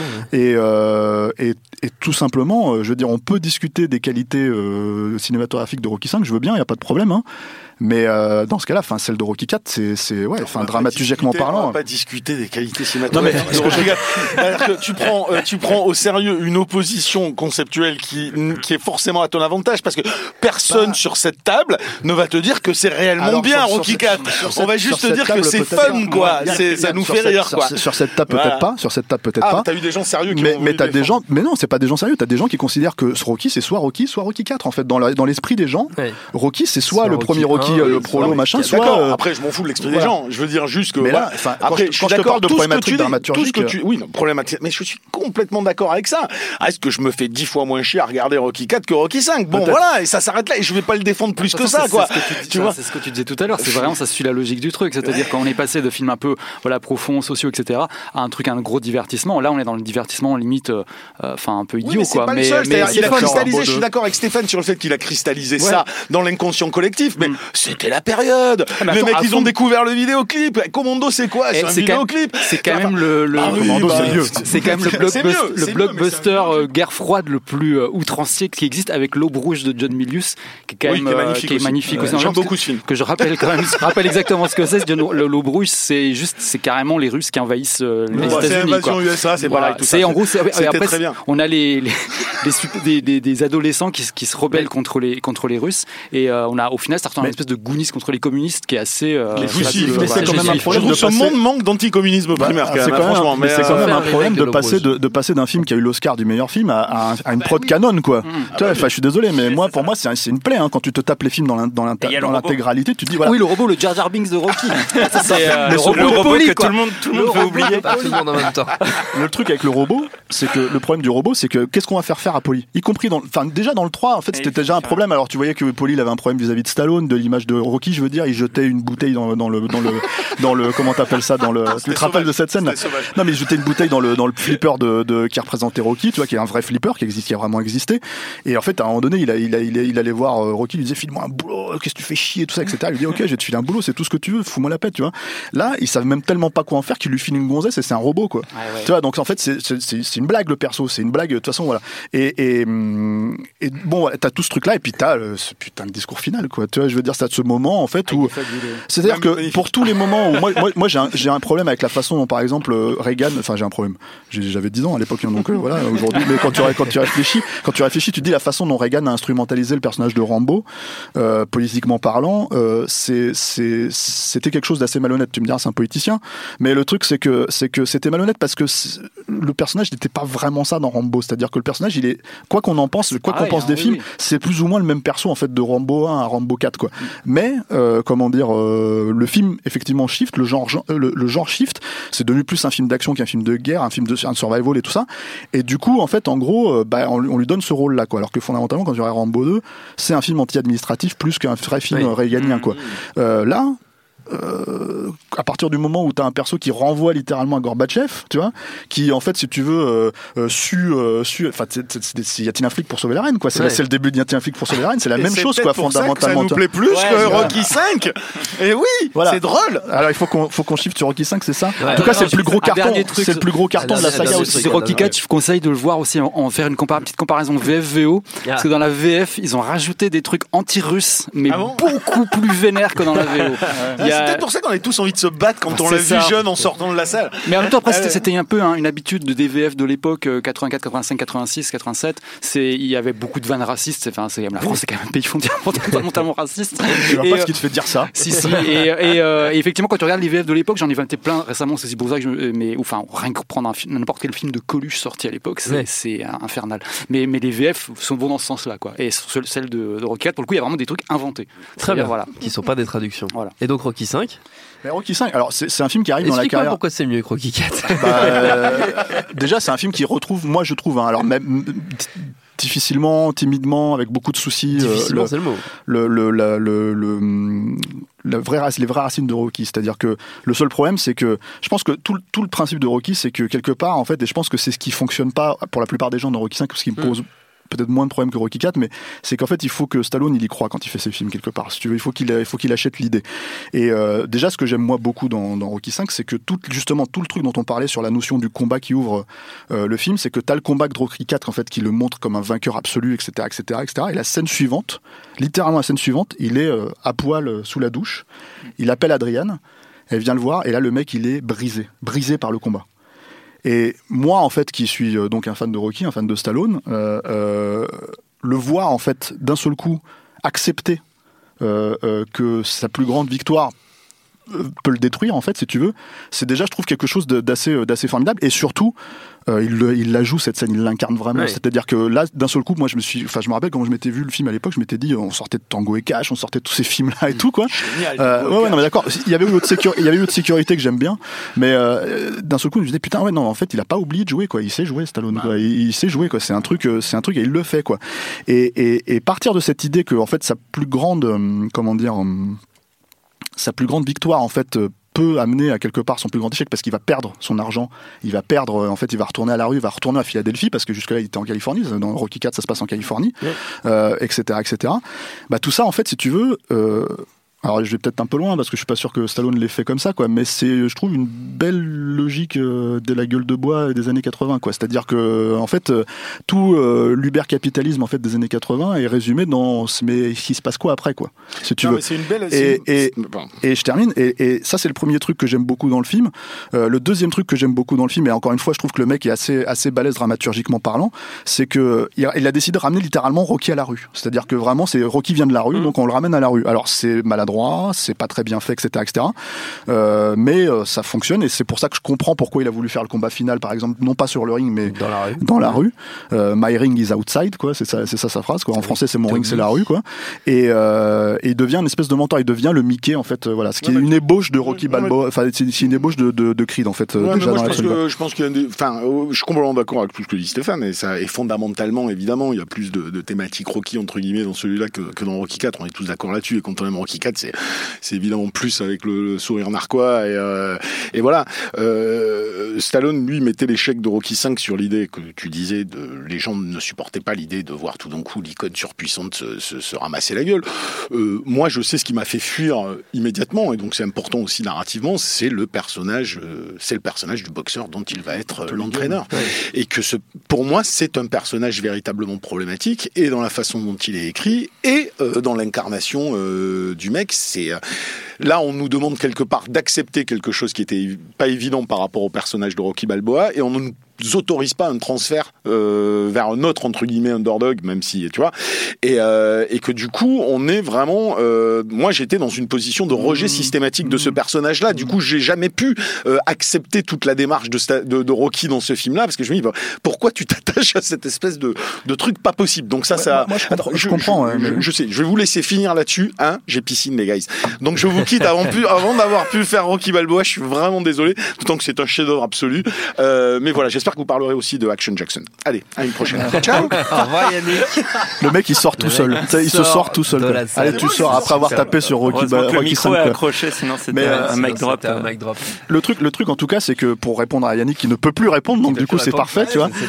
Et tout simplement, je veux dire, on peut discuter des qualités cinématographiques de Rocky V, je veux bien, il n'y a pas de problème, hein. Mais dans ce cas-là, celle de Rocky 4, c'est dramaturgiquement parlant. On va pas discuter des qualités cinématographiques. Non mais tu prends au sérieux une opposition conceptuelle qui est forcément à ton avantage, parce que personne sur cette table ne va te dire que c'est réellement bien Rocky 4. On va juste te dire que c'est fun, quoi. Ça nous fait rire, quoi. Sur cette table peut-être pas. Sur cette table peut-être pas. T'as eu des gens sérieux qui mais t'as des gens. Mais non, c'est pas des gens sérieux. T'as des gens qui considèrent que ce Rocky c'est soit Rocky, soit Rocky 4. En fait, dans l'esprit des gens, Rocky c'est soit le premier Rocky. Le prolo machin, soit après je m'en fous de l'esprit des gens, je veux dire juste que là, après je suis d'accord de problématique dramaturgique, problématique, mais je suis complètement d'accord avec ça. Est-ce que je me fais 10 fois moins chier à regarder Rocky 4 que Rocky 5? Bon voilà, et ça s'arrête là, et je vais pas le défendre plus que ça, quoi. Tu vois, c'est ce que tu disais tout à l'heure, c'est vraiment, ça suit la logique du truc, c'est-à-dire quand on est passé de films un peu profonds, sociaux, etc., à un gros divertissement. Là on est dans le divertissement limite un peu idiot, quoi. Mais il a cristallisé, je suis d'accord avec Stéphane sur le fait qu'il a cristallisé ça dans l'inconscient collectif, mais c'était la période. Les mecs, ils ont découvert le vidéoclip. Commando, c'est quoi? C'est un vidéoclip. C'est quand même c'est quand même le blockbuster guerre froide le plus outrancier qui existe, avec l'Aube rouge de John Milius, qui est quand même magnifique aussi. J'aime beaucoup ce film. Que je rappelle quand même, je rappelle exactement ce que c'est. L'Aube rouge, c'est carrément les Russes qui envahissent les États-Unis. C'est l'invasion USA, c'est pareil. C'est en gros, après on a des adolescents qui se rebellent contre les Russes, et on a au final ça ressemble à une espèce de Goonies contre les communistes qui est assez. Mais c'est quand même un problème. Ce monde manque d'anticommunisme primaire. C'est quand même un problème de passer d'un film qui a eu l'Oscar du meilleur film à une prod canon, quoi. Je suis désolé, mais pour moi, c'est une plaie. Quand tu te tapes les films dans l'intégralité, tu te dis voilà. Oui, le robot, le Jar Jar Binks de Rocky. C'est le robot que tout le monde fait oublier. Pas tout le monde en même temps. Le truc avec le robot, c'est que le problème du robot, c'est que qu'est-ce qu'on va faire à Paulie, y compris déjà dans le 3, en fait, c'était déjà un problème. Alors tu voyais que Paulie il avait un problème vis-à-vis de Stallone, de l'image de Rocky, je veux dire, il jetait une bouteille dans le comment t'appelles ça, tu te rappelles de cette scène là? Non, mais il jetait une bouteille dans le flipper qui représentait Rocky, tu vois, qui est un vrai flipper qui a vraiment existé. Et en fait, à un moment donné, il allait voir Rocky, il lui disait file-moi un boulot, qu'est-ce que tu fais chier, tout ça, etc. Il lui dit ok, je vais te filer un boulot, c'est tout ce que tu veux, fous-moi la paix, tu vois. Là, ils savent même tellement pas quoi en faire qu'il lui file une gonzesse et c'est un robot, quoi. Ouais. Tu vois, donc en fait, c'est une blague, le perso, c'est une blague, de toute façon, voilà. Et bon, t'as tout ce truc-là, et puis t'as ce putain de discours final, quoi. Tu vois, je veux dire, c'est à ce moment, en fait, où. C'est-à-dire que pour tous les moments où. Moi j'ai un problème avec la façon dont, par exemple, Reagan. Enfin, j'ai un problème. J'avais 10 ans à l'époque, donc voilà, aujourd'hui. Mais quand tu réfléchis, tu te dis la façon dont Reagan a instrumentalisé le personnage de Rambo, politiquement parlant, c'était quelque chose d'assez malhonnête. Tu me diras, c'est un politicien. Mais le truc, c'est que c'était malhonnête parce que le personnage n'était pas vraiment ça dans Rambo. C'est-à-dire que le personnage, il est, quoi qu'on en pense, qu'on pense des films, c'est plus ou moins le même perso, en fait, de Rambo 1 à Rambo 4, quoi. Mais, comment dire, le film, effectivement, shift, le genre shift, c'est devenu plus un film d'action qu'un film de guerre, un film de survival et tout ça. Et du coup, en fait, en gros, on lui donne ce rôle-là, quoi. Alors que fondamentalement, quand tu regardes Rambo 2, c'est un film anti-administratif plus qu'un vrai film réganien, quoi. Là, à partir du moment où t'as un perso qui renvoie littéralement à Gorbatchev, tu vois, qui en fait, si tu veux, enfin, il y a un flic pour sauver la reine, quoi. C'est le début d'Y a un flic pour sauver la reine, c'est la même chose, quoi, fondamentalement. Ça nous plaît plus que Rocky 5. Et oui, voilà. C'est drôle. Alors il faut qu'on shift sur Rocky 5, c'est ça. En tout cas, c'est le plus gros carton. C'est le plus gros carton de la saga aussi. Sur Rocky 4, je vous conseille de le voir aussi, en faire une petite comparaison VF-VO, parce que dans la VF, ils ont rajouté des trucs anti-russes, mais beaucoup plus vénères que dans la VO. C'est peut-être pour ça qu'on a tous envie de se battre quand on l'a vu jeune en sortant de la salle. Mais en même temps, après, c'était un peu une habitude de DVF de l'époque, 84, 85, 86, 87. Il y avait beaucoup de vannes racistes. Enfin, la France, c'est quand même un pays fondamentalement raciste. Je vois pas ce qui te fait dire ça. Si. Et effectivement, quand tu regardes les VF de l'époque, j'en ai inventé plein récemment. C'est pour ça que rien que prendre n'importe quel film de Coluche sorti à l'époque, c'est infernal. Mais les VF vont dans ce sens-là, quoi. Et celle de Rocky 4, pour le coup, il y a vraiment des trucs inventés. Très bien. Voilà. Qui sont pas des traductions. Voilà. Et donc Rocky 5. Mais Rocky 5, alors c'est un film qui arrive dans la carrière. Explique-moi pourquoi c'est mieux que Rocky 4. Déjà, c'est un film qui retrouve, moi je trouve, alors même difficilement, timidement, avec beaucoup de soucis. Difficilement, c'est le mot. Les vraies racines de Rocky, c'est-à-dire que le seul problème, c'est que je pense que tout le principe de Rocky, c'est que quelque part, en fait, et je pense que c'est ce qui fonctionne pas pour la plupart des gens dans Rocky 5, ce qui me pose peut-être moins de problèmes que Rocky 4, mais c'est qu'en fait il faut que Stallone il y croit quand il fait ses films quelque part. Si tu veux, il faut qu'il achète l'idée. Et déjà, ce que j'aime moi beaucoup dans Rocky 5, c'est que tout le truc dont on parlait sur la notion du combat qui ouvre le film, c'est que t'as le combat de Rocky 4 en fait qui le montre comme un vainqueur absolu, etc. Et la scène suivante, littéralement la scène suivante, il est à poil sous la douche, il appelle Adrienne, elle vient le voir, et là le mec il est brisé par le combat. Et moi, en fait, qui suis donc un fan de Rocky, un fan de Stallone, le voir, en fait, d'un seul coup, accepter que sa plus grande victoire peut le détruire, en fait, si tu veux, c'est déjà, je trouve, quelque chose d'assez formidable. Et surtout, il la joue, cette scène, il l'incarne vraiment. Ouais. C'est-à-dire que là, d'un seul coup, moi, je me rappelle quand je m'étais vu le film à l'époque, je m'étais dit, on sortait de Tango et Cash, on sortait de tous ces films-là et tout, quoi. Génial. Non, mais d'accord. Il y avait eu l'autre sécurité que j'aime bien, mais d'un seul coup, je me disais, putain, ouais, non, en fait, il a pas oublié de jouer, quoi. Il sait jouer, Stallone, quoi. Il sait jouer, quoi. C'est un truc, et il le fait, quoi. Et partir de cette idée que, en fait, sa plus grande victoire, en fait, peut amener à quelque part son plus grand échec parce qu'il va perdre son argent, il va retourner à la rue, il va retourner à Philadelphie parce que jusque-là il était en Californie, dans Rocky 4 ça se passe en Californie, etc. Bah, tout ça, en fait, si tu veux, alors je vais peut-être un peu loin parce que je suis pas sûr que Stallone l'ait fait comme ça, quoi, mais c'est, je trouve, une belle logique de la gueule de bois des années 80, quoi. C'est-à-dire que, en fait, tout l'uber-capitalisme, en fait, des années 80 est résumé dans mais il se passe quoi après, quoi, si tu veux. Mais c'est une belle... Et je termine, et ça c'est le premier truc que j'aime beaucoup dans le film. Le deuxième truc que j'aime beaucoup dans le film, et encore une fois je trouve que le mec est assez balèze dramaturgiquement parlant, c'est que il a décidé de ramener littéralement Rocky à la rue. C'est-à-dire que vraiment Rocky vient de la rue, donc on le ramène à la rue. Alors c'est maladroit, c'est pas très bien fait, etc. Mais ça fonctionne, et c'est pour ça que comprends pourquoi il a voulu faire le combat final, par exemple, non pas sur le ring, mais dans la rue. My ring is outside, quoi. C'est ça sa phrase, quoi. En français, c'est mon ring, c'est la rue, quoi. Et il devient une espèce de mentor. Il devient le Mickey, en fait. Voilà, ce qui est une ébauche de Rocky Balboa. Enfin, c'est une ébauche de Creed, en fait. Déjà je pense qu'il y a je suis complètement d'accord avec tout ce que dit Stéphane. Et ça est fondamentalement, évidemment, il y a plus de thématiques Rocky entre guillemets dans celui-là que dans Rocky 4. On est tous d'accord là-dessus. Et quand on aime Rocky 4, c'est évidemment plus avec le sourire narquois. Et voilà. Stallone, lui, mettait l'échec de Rocky 5 sur l'idée que tu disais les gens ne supportaient pas l'idée de voir tout d'un coup l'icône surpuissante se ramasser la gueule. Moi, je sais ce qui m'a fait fuir immédiatement, et donc c'est important aussi narrativement, c'est le personnage du boxeur dont il va être l'entraîneur. Ouais. Et que pour moi, c'est un personnage véritablement problématique, et dans la façon dont il est écrit, et dans l'incarnation du mec. Là, on nous demande quelque part d'accepter quelque chose qui était pas évident par rapport au personnage de Rocky Balboa, et on ne nous autorise pas un transfert vers un autre entre guillemets underdog, même si tu vois, et que du coup on est vraiment moi j'étais dans une position de rejet systématique de ce personnage là. Du coup j'ai jamais pu accepter toute la démarche de Rocky dans ce film là, parce que je me dis pourquoi tu t'attaches à cette espèce de truc pas possible. Donc ça moi, je comprends je sais, je vais vous laisser finir là-dessus, hein, j'ai piscine les guys, donc je vous quitte avant d'avoir pu faire Rocky Balboa. Je suis vraiment désolé, d'autant que c'est un chef-d'œuvre absolu, mais voilà, j'espère que vous parlerez aussi de Action Jackson. Allez, à une prochaine. Ciao. Au revoir Yannick. Le mec il sort tout seul. Il se sort tout seul. Allez, tu sors après avoir tapé sur Rocky 5. Le micro est accroché, sinon c'était un mic drop. Le truc en tout cas, c'est que pour répondre à Yannick qui ne peut plus répondre, donc du coup c'est parfait, tu vois.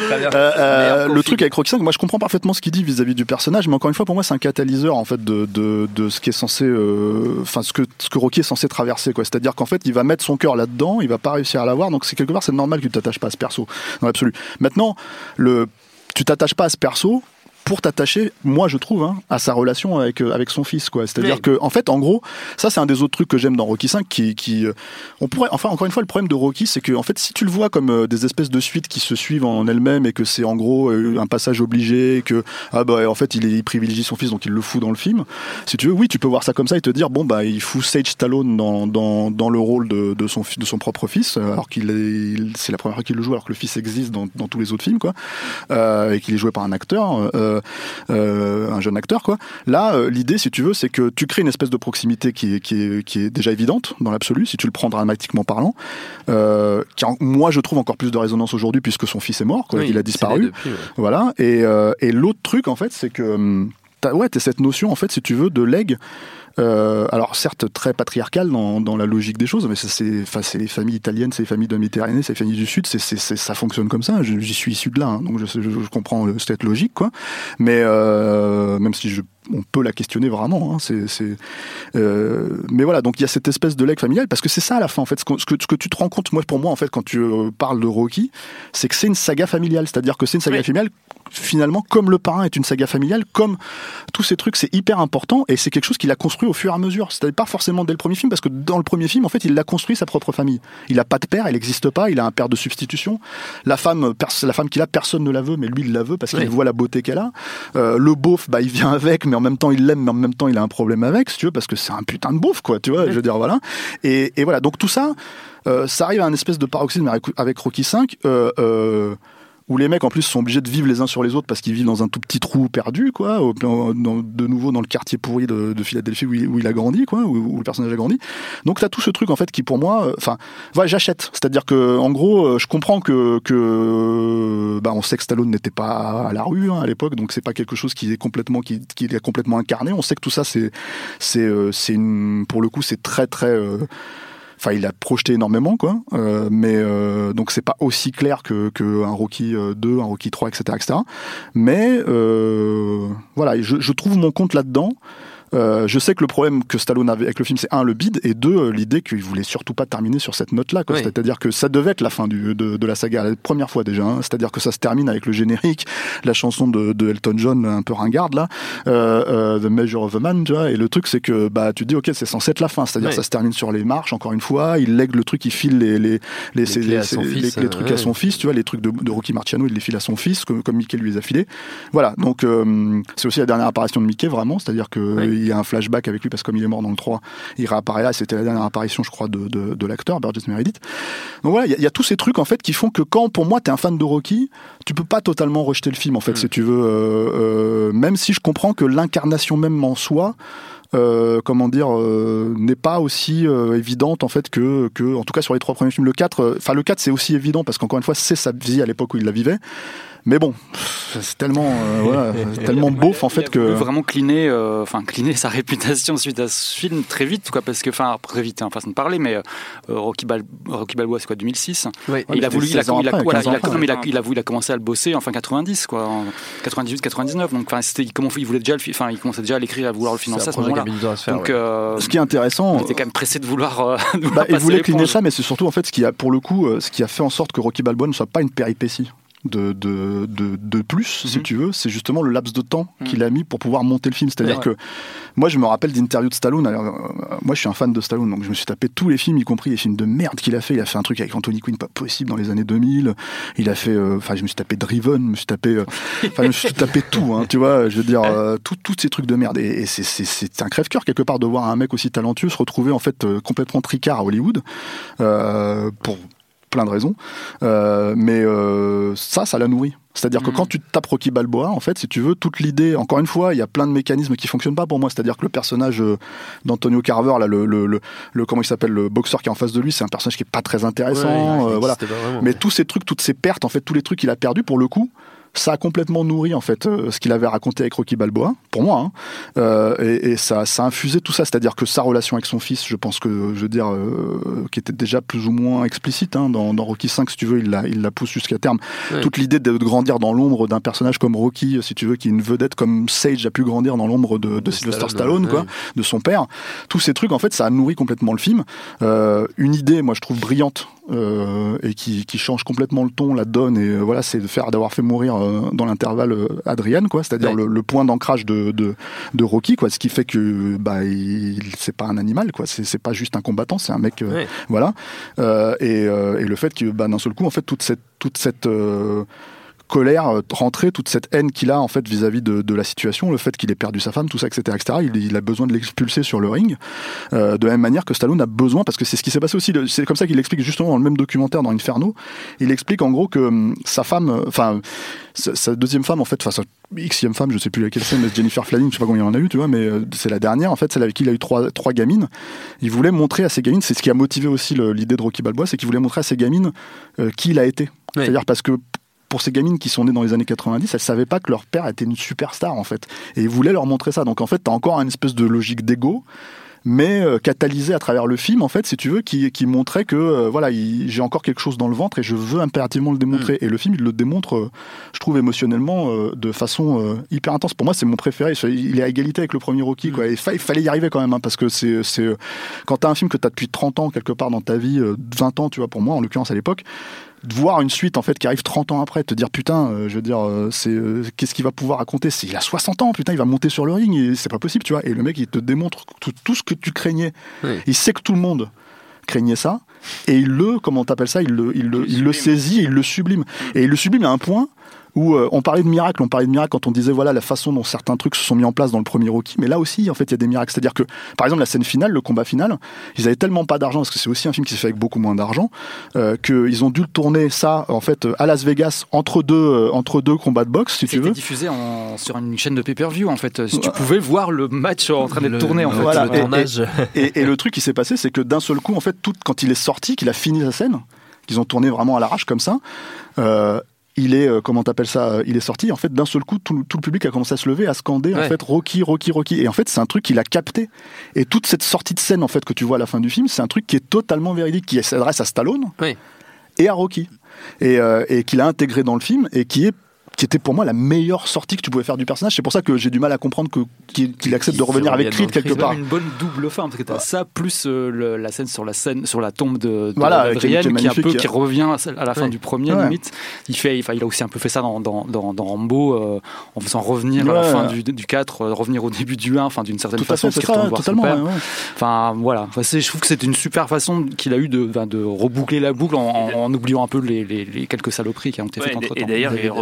Le truc avec Rocky 5, moi je comprends parfaitement ce qu'il dit vis-à-vis du personnage, mais encore une fois pour moi c'est un catalyseur en fait de ce qui est censé, enfin ce que Rocky est censé traverser, quoi. C'est-à-dire qu'en fait il va mettre son cœur là-dedans, il va pas réussir à l'avoir, donc c'est quelque part c'est normal que tu t'attaches pas à ce perso. Dans l'absolu. Maintenant, tu t'attaches pas à ce perso pour t'attacher, moi je trouve, à sa relation avec son fils, quoi. C'est-à-dire que, en fait, en gros, ça c'est un des autres trucs que j'aime dans Rocky 5 on pourrait, enfin encore une fois, le problème de Rocky, c'est que en fait, si tu le vois comme des espèces de suites qui se suivent en elles-mêmes et que c'est en gros un passage obligé, que en fait il privilégie son fils donc il le fout dans le film. Si tu veux, oui, tu peux voir ça comme ça et te dire il fout Sage Stallone dans le rôle de son propre fils, alors c'est la première fois qu'il le joue alors que le fils existe dans tous les autres films, quoi, et qu'il est joué par un acteur. Un jeune acteur, quoi. Là, l'idée, si tu veux, c'est que tu crées une espèce de proximité qui est déjà évidente dans l'absolu, si tu le prends dramatiquement parlant, qui moi je trouve encore plus de résonance aujourd'hui puisque son fils est mort, quoi, il a disparu. Depuis, ouais. Voilà. Et l'autre truc, en fait, c'est que t'as cette notion, en fait, si tu veux, de legs. Alors certes très patriarcal dans la logique des choses, mais c'est les familles italiennes, c'est les familles de Méditerranée, c'est les familles du Sud, ça fonctionne comme ça. J'y suis issu de là, donc je comprends cette logique, quoi. Mais même si on peut la questionner vraiment, mais voilà, donc il y a cette espèce de legs familial, parce que c'est ça à la fin, en fait, ce que tu te rends compte, pour moi en fait, quand tu parles de Rocky, c'est que c'est une saga familiale, c'est-à-dire que c'est une saga familiale finalement, comme Le Parrain est une saga familiale, comme tous ces trucs, c'est hyper important, et c'est quelque chose qu'il a construit au fur et à mesure. C'est-à-dire pas forcément dès le premier film, parce que dans le premier film, en fait, il a construit sa propre famille. Il a pas de père, elle n'existe pas, il a un père de substitution. La femme qu'il a, personne ne la veut, mais lui, il la veut parce qu'il voit la beauté qu'elle a. Le beauf, il vient avec, mais en même temps, il l'aime, mais en même temps, il a un problème avec, si tu veux, parce que c'est un putain de beauf, quoi, tu vois, je veux dire, voilà. Et voilà, donc tout ça, ça arrive à un espèce de paroxysme avec Rocky 5, où les mecs en plus sont obligés de vivre les uns sur les autres parce qu'ils vivent dans un tout petit trou perdu, quoi, de nouveau dans le quartier pourri de Philadelphie où il a grandi, quoi, où le personnage a grandi. Donc t'as tout ce truc en fait qui pour moi, j'achète. C'est-à-dire que en gros, je comprends que on sait que Stallone n'était pas à la rue à l'époque, donc c'est pas quelque chose qui est complètement incarné. On sait que tout ça pour le coup c'est très très il a projeté énormément, quoi. Mais donc c'est pas aussi clair que un Rocky 2, un Rocky 3, etc. Mais voilà, je trouve mon compte là-dedans. Je sais que le problème que Stallone avait avec le film, c'est le bide, et l'idée qu'il voulait surtout pas terminer sur cette note-là, quoi. Oui. C'est-à-dire que ça devait être la fin de la saga, la première fois déjà, c'est-à-dire que ça se termine avec le générique, la chanson de Elton John un peu ringarde là, The Measure of a Man, tu vois, et le truc c'est que tu te dis ok, c'est censé être la fin, c'est-à-dire ça se termine sur les marches, encore une fois, il lègue le truc, il file les trucs à son fils, tu vois, les trucs de Rocky Marciano, il les file à son fils, comme Mickey lui les a filés. Voilà, donc c'est aussi la dernière apparition de Mickey, vraiment, c'est-à-dire que qu'il y a un flashback avec lui parce que comme il est mort dans le 3, il réapparaît là, c'était la dernière apparition je crois de l'acteur Burgess Meredith. Donc voilà, il y a tous ces trucs en fait qui font que quand pour moi t'es un fan de Rocky, tu peux pas totalement rejeter le film en fait si tu veux, même si je comprends que l'incarnation même en soi n'est pas aussi évidente en fait que en tout cas sur les 3 premiers films. Le 4 c'est aussi évident parce qu'encore une fois c'est sa vie à l'époque où il la vivait. Mais bon, c'est tellement, tellement beauf en fait que. Il a voulu vraiment cliner sa réputation suite à ce film très vite, quoi, parce que, très vite, façon de parler, mais Rocky Balboa, c'est quoi, 2006. Oui, il a commencé à le bosser en fin 90, quoi, en 98, 99. Donc, il voulait déjà il commençait déjà à l'écrire, à vouloir le financer à ce moment-là. Donc, ce qui est intéressant, il était quand même pressé de vouloir. Il voulait cliner ça, mais c'est surtout en fait ce qui a fait en sorte que Rocky Balboa ne soit pas une péripétie. De plus, si tu veux, c'est justement le laps de temps qu'il a mis pour pouvoir monter le film. C'est-à-dire que moi, je me rappelle d'interviews de Stallone. Alors, moi, je suis un fan de Stallone, donc je me suis tapé tous les films, y compris les films de merde qu'il a fait. Il a fait un truc avec Anthony Quinn, pas possible, dans les années 2000. Il a fait, je me suis tapé Driven, je me suis tapé tout, hein, tu vois. Je veux dire, tous ces trucs de merde. Et c'est un crève-cœur quelque part de voir un mec aussi talentueux se retrouver en fait complètement tricard à Hollywood pour plein de raisons, mais ça l'a nourri. C'est-à-dire que quand tu tapes Rocky Balboa, en fait, si tu veux, toute l'idée, encore une fois, il y a plein de mécanismes qui fonctionnent pas pour moi. C'est-à-dire que le personnage d'Antonio Carver, là, le comment il s'appelle, le boxeur qui est en face de lui, c'est un personnage qui est pas très intéressant, voilà. Mais tous ces trucs, toutes ces pertes, en fait, tous les trucs qu'il a perdus, pour le coup, ça a complètement nourri en fait ce qu'il avait raconté avec Rocky Balboa, pour moi, et ça a infusé tout ça, c'est-à-dire que sa relation avec son fils, je pense que, qui était déjà plus ou moins explicite dans Rocky 5, si tu veux, il la pousse jusqu'à terme. Ouais. Toute l'idée de grandir dans l'ombre d'un personnage comme Rocky, si tu veux, qui est une vedette comme Sage a pu grandir dans l'ombre de Sylvester Stallone, quoi, de son père. Tous ces trucs, en fait, ça a nourri complètement le film. Une idée, moi, je trouve brillante. Et qui change complètement le ton, la donne, et c'est d'avoir fait mourir dans l'intervalle Adrian, quoi, c'est-à-dire le point d'ancrage de Rocky, quoi, ce qui fait que c'est pas un animal, quoi, c'est pas juste un combattant, c'est un mec, voilà, et le fait que d'un seul coup, en fait, toute cette colère rentrée, toute cette haine qu'il a en fait vis-à-vis de la situation, le fait qu'il ait perdu sa femme, tout ça, etc., il a besoin de l'expulser sur le ring, de la même manière que Stallone a besoin, parce que c'est ce qui s'est passé aussi, c'est comme ça qu'il explique justement dans le même documentaire dans Inferno, il explique en gros que sa femme, sa deuxième femme en fait, sa xème femme, je sais plus laquelle c'est, mais Jennifer Flanning, je sais pas combien il en a eu, tu vois, mais c'est la dernière en fait, celle avec qui il a eu trois gamines. Il voulait montrer à ces gamines, c'est ce qui a motivé aussi l'idée de Rocky Balboa, c'est qu'il voulait montrer à ces gamines qui il a été. Ouais. C'est-à-dire parce que pour ces gamines qui sont nées dans les années 90, elles savaient pas que leur père était une superstar en fait, et il voulait leur montrer ça. Donc en fait, t'as encore une espèce de logique d'ego, mais catalysé à travers le film, en fait, si tu veux, qui montrait que j'ai encore quelque chose dans le ventre et je veux impérativement le démontrer. Et le film, il le démontre, je trouve, émotionnellement, de façon hyper intense. Pour moi, c'est mon préféré. Il est à égalité avec le premier Rocky, quoi. Il fallait y arriver quand même, parce que c'est quand t'as un film que t'as depuis 30 ans quelque part dans ta vie, 20 ans, tu vois, pour moi, en l'occurrence à l'époque, de voir une suite en fait qui arrive 30 ans après, te dire putain, qu'est-ce qu'il va pouvoir raconter, il a 60 ans, putain, il va monter sur le ring, et c'est pas possible, tu vois. Et le mec, il te démontre tout ce que tu craignais. Oui. Il sait que tout le monde craignait ça, et il le saisit, et il le sublime. Et il le sublime à un point où on parlait de miracle quand on disait la façon dont certains trucs se sont mis en place dans le premier Rocky, mais là aussi en fait il y a des miracles, c'est-à-dire que par exemple la scène finale, le combat final, ils avaient tellement pas d'argent, parce que c'est aussi un film qui s'est fait avec beaucoup moins d'argent, qu'ils ont dû le tourner ça en fait à Las Vegas entre deux combats de boxe, si tu veux. C'était diffusé sur une chaîne de pay-per-view en fait, si tu pouvais voir le match en train d'être tourné en fait. Voilà, le tournage. Et le truc qui s'est passé, c'est que d'un seul coup en fait, quand il est sorti, qu'il a fini sa scène, qu'ils ont tourné vraiment à l'arrache comme ça, il est il est sorti, en fait d'un seul coup tout le public a commencé à se lever, à scander en fait Rocky, et en fait c'est un truc qu'il a capté, et toute cette sortie de scène en fait que tu vois à la fin du film, c'est un truc qui est totalement véridique, qui s'adresse à Stallone et à Rocky, et qu'il a intégré dans le film, et qui était pour moi la meilleure sortie que tu pouvais faire du personnage. C'est pour ça que j'ai du mal à comprendre qu'il accepte de revenir avec Creed quelque part. C'est une bonne double fin, parce que t'as ça plus la scène sur la tombe de Adrian, qui revient à la fin du premier, limite. Il a aussi un peu fait ça dans Rambo, en faisant revenir à la fin du 4, revenir au début du 1, enfin d'une certaine façon, parce qu'il retourne voir son père. Enfin voilà, je trouve que c'est une super façon qu'il a eu de reboucler la boucle en oubliant un peu les quelques saloperies qui ont été faites entre temps. Et d'ailleurs, il reboucle aussi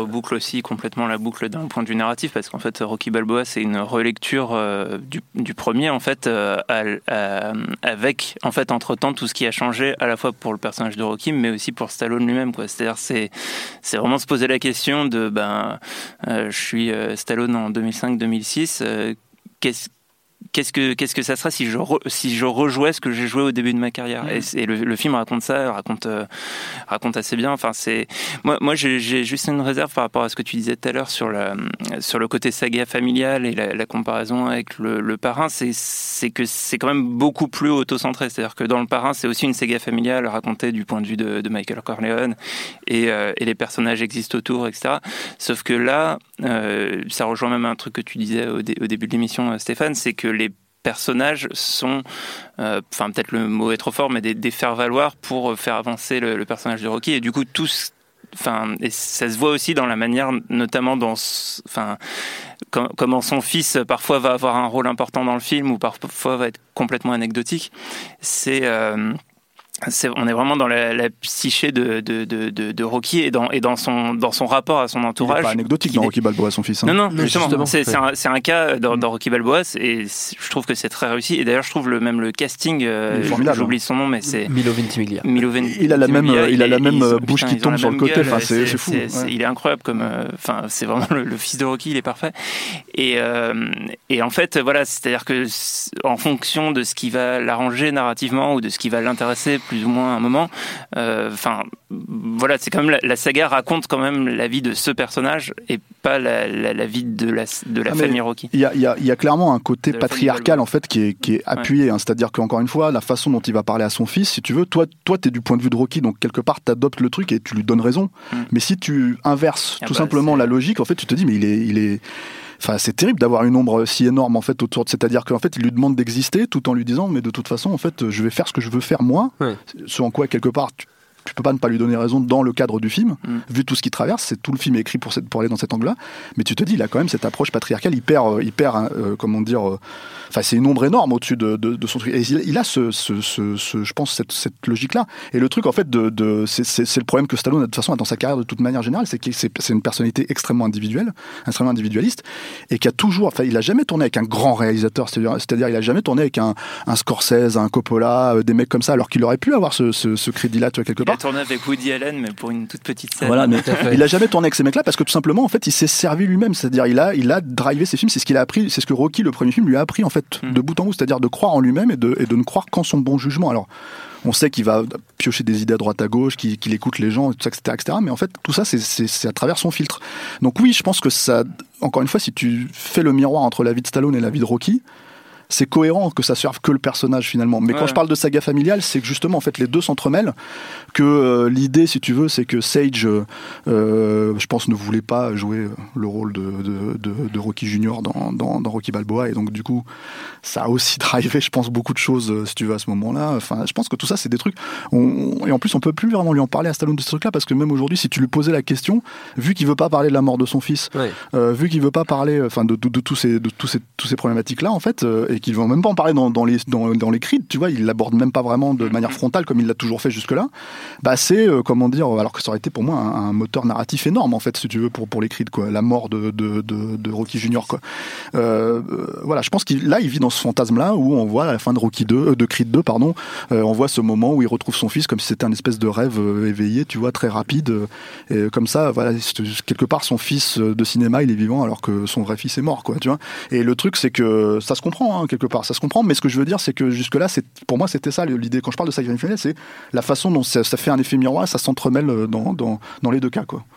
aussi complètement la boucle d'un point de vue narratif, parce qu'en fait Rocky Balboa c'est une relecture du premier en fait, avec en fait entre-temps tout ce qui a changé à la fois pour le personnage de Rocky, mais aussi pour Stallone lui-même, quoi. C'est-à-dire c'est vraiment se poser la question de je suis Stallone en 2005-2006, qu'est-ce que ça sera si je rejouais ce que j'ai joué au début de ma carrière. Et le film raconte ça, raconte assez bien. Enfin, moi j'ai juste une réserve par rapport à ce que tu disais tout à l'heure sur le côté saga familiale et la comparaison avec le Parrain. C'est que c'est quand même beaucoup plus auto-centré. C'est-à-dire que dans le Parrain, c'est aussi une saga familiale racontée du point de vue de Michael Corleone et les personnages existent autour, etc. Sauf que là, ça rejoint même un truc que tu disais au début de l'émission, Stéphane, c'est que les personnages sont, peut-être le mot est trop fort, mais des faire-valoir pour faire avancer le personnage de Rocky. Et du coup, et ça se voit aussi dans la manière, notamment comment son fils parfois va avoir un rôle important dans le film ou parfois va être complètement anecdotique. On est vraiment dans la psyché de Rocky et dans son rapport à son entourage. Il n'est pas anecdotique dans Rocky Balboa, son fils. Hein. Non, justement. C'est un cas dans Rocky Balboa, et je trouve que c'est très réussi. Et d'ailleurs, je trouve même le casting, j'oublie son nom, mais c'est Milo Ventimiglia. Il a la même bouche qui tombe sur le côté. Enfin, c'est fou. Il est incroyable c'est vraiment le fils de Rocky, il est parfait. Et en fait, voilà, c'est-à-dire que en fonction de ce qui va l'arranger narrativement ou de ce qui va l'intéresser plus ou moins à un moment. Voilà, c'est quand même la saga raconte quand même la vie de ce personnage et pas la vie de la famille Rocky. Il y a clairement un côté patriarcal en fait qui est appuyé. Hein, c'est-à-dire qu'encore une fois, la façon dont il va parler à son fils, si tu veux, toi t'es du point de vue de Rocky, donc quelque part t'adoptes le truc et tu lui donnes raison. Mais si tu inverses simplement la logique, en fait, tu te dis mais il est Enfin, c'est terrible d'avoir une ombre si énorme en fait autour de, c'est-à-dire qu'en fait il lui demande d'exister tout en lui disant mais de toute façon en fait je vais faire ce que je veux faire moi, ce en quoi quelque part tu peux pas ne pas lui donner raison dans le cadre du film, vu tout ce qu'il traverse, c'est tout le film est écrit pour aller dans cet angle-là, mais tu te dis il a quand même cette approche patriarcale comment dire, enfin c'est une ombre énorme au-dessus de son truc, et il a je pense cette logique-là, et le truc en fait c'est le problème que Stallone de toute façon a dans sa carrière de toute manière générale, c'est que c'est une personnalité extrêmement individualiste, et qui a toujours, enfin il a jamais tourné avec un grand réalisateur, c'est-à-dire il a jamais tourné avec un Scorsese, un Coppola, des mecs comme ça, alors qu'il aurait pu avoir ce crédit-là, tu vois, quelque part. Il a tourné avec Woody Allen, mais pour une toute petite scène. Voilà, mais il a jamais tourné avec ces mecs-là parce que tout simplement, en fait, il s'est servi lui-même. C'est-à-dire, il a drivé ses films. C'est ce qu'il a appris. C'est ce que Rocky, le premier film, lui a appris en fait de bout en bout. C'est-à-dire de croire en lui-même et de ne croire qu'en son bon jugement. Alors, on sait qu'il va piocher des idées à droite à gauche, qu'il écoute les gens, etc. Mais en fait, tout ça, c'est à travers son filtre. Donc oui, je pense que ça. Encore une fois, si tu fais le miroir entre la vie de Stallone et la vie de Rocky, c'est cohérent que ça serve que le personnage finalement. Mais quand je parle de saga familiale, c'est que justement en fait les deux s'entremêlent, que l'idée, si tu veux, c'est que Sage, je pense, ne voulait pas jouer le rôle de Rocky Junior dans Rocky Balboa, et donc du coup ça a aussi drivé, je pense, beaucoup de choses, si tu veux, à ce moment-là. Enfin, je pense que tout ça c'est des trucs, et en plus on peut plus vraiment lui en parler à Stallone de ce truc-là, parce que même aujourd'hui, si tu lui posais la question, vu qu'il veut pas parler de la mort de son fils, vu qu'il veut pas parler, enfin de tous ces problématiques-là en fait, et qu'il veut même pas en parler dans les Creed, tu vois, il l'aborde même pas vraiment de manière frontale comme il l'a toujours fait jusque-là. Bah c'est comment dire, alors que ça aurait été pour moi un moteur narratif énorme en fait, si tu veux, pour les Creed, quoi, la mort de Rocky Junior, quoi. Voilà, je pense qu'il vit dans ce fantasme-là où on voit à la fin de Creed 2, pardon, on voit ce moment où il retrouve son fils comme si c'était un espèce de rêve éveillé, tu vois, très rapide, et comme ça, voilà, quelque part son fils de cinéma il est vivant alors que son vrai fils est mort, quoi, tu vois. Et le truc c'est que ça se comprend, hein, quelque part, ça se comprend, mais ce que je veux dire c'est que jusque-là, pour moi c'était ça l'idée. Quand je parle de saga familiale, c'est la façon dont ça fait un effet miroir, ça s'entremêle dans les deux cas, quoi.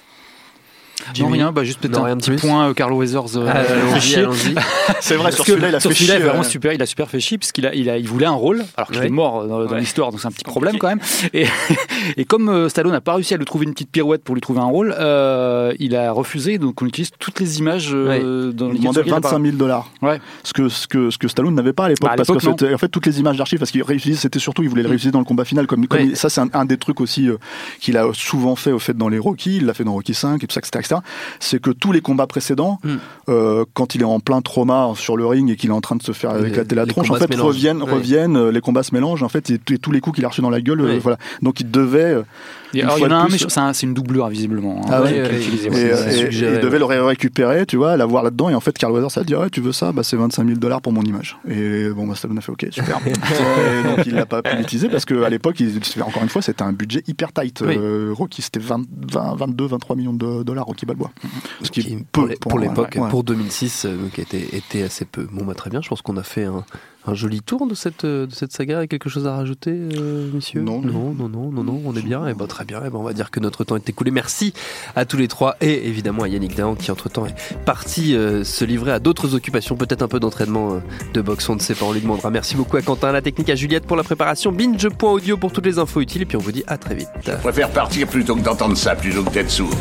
Non, rien, juste peut-être un petit point, Carl Weathers fait chier. C'est vrai, sur celui-là, il a fait chier. Celui-là est vraiment super, il a super fait chier, parce il voulait un rôle, alors qu'il est mort dans l'histoire, donc c'est un petit problème quand même. Et comme Stallone n'a pas réussi à lui trouver une petite pirouette pour lui trouver un rôle, il a refusé, donc on utilise toutes les images dans il demandait $25,000. Ouais. Ce que Stallone n'avait pas à l'époque, parce que c'était, en fait, toutes les images d'archives, parce qu'il réutilisait, c'était surtout, il voulait le réutiliser dans le combat final, comme ça, c'est un des trucs aussi qu'il a souvent fait, au fait, dans les Rocky, il l'a fait dans Rocky 5, et tout ça, etc. ça, c'est que tous les combats précédents, quand il est en plein trauma sur le ring et qu'il est en train de se faire éclater la tronche, en fait, reviennent, les combats se mélangent, en fait, et tous les coups qu'il a reçus dans la gueule, voilà. Donc il devait... il y en a un, mais c'est une doublure, visiblement. Ah ouais, et il devait le récupérer, tu vois, l'avoir là-dedans, et en fait, Carl Weathers a dit, tu veux ça, c'est $25,000 pour mon image. Et bon, Stallone a fait, ok, super. Et donc il l'a pas pu l'utiliser parce qu'à l'époque, encore une fois, c'était un budget hyper tight. Rocky, c'était 22-23 millions de dollars, Rocky Balboa. Ce qui est peu pour l'époque, pour 2006, donc était assez peu. Bon, très bien, je pense qu'on a fait un joli tour de cette saga. Et quelque chose à rajouter, messieurs ? Non, on est bien. Et très bien. Et on va dire que notre temps est écoulé. Merci à tous les trois et évidemment à Yannick Dahan qui entre-temps est parti se livrer à d'autres occupations, peut-être un peu d'entraînement de boxe, on ne sait pas, on lui demandera. Merci beaucoup à Quentin, à la technique, à Juliette pour la préparation, binge.audio pour toutes les infos utiles et puis on vous dit à très vite. Je préfère partir plutôt que d'entendre ça, plutôt que d'être sourd.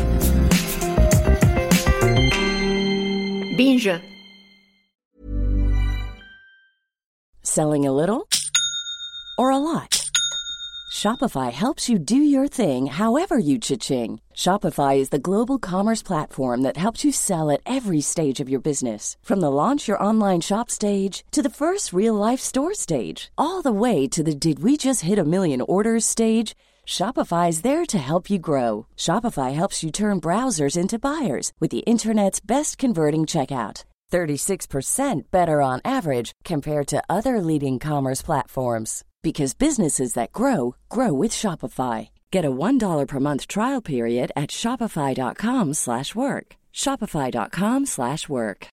Binge. Selling a little or a lot? Shopify helps you do your thing however you cha-ching. Shopify is the global commerce platform that helps you sell at every stage of your business. From the launch your online shop stage to the first real-life store stage, all the way to the did we just hit a million orders stage. Shopify is there to help you grow. Shopify helps you turn browsers into buyers with the internet's best converting checkout. 36% better on average compared to other leading commerce platforms. Because businesses that grow with Shopify. Get a $1 per month trial period at shopify.com/work. Shopify.com/work.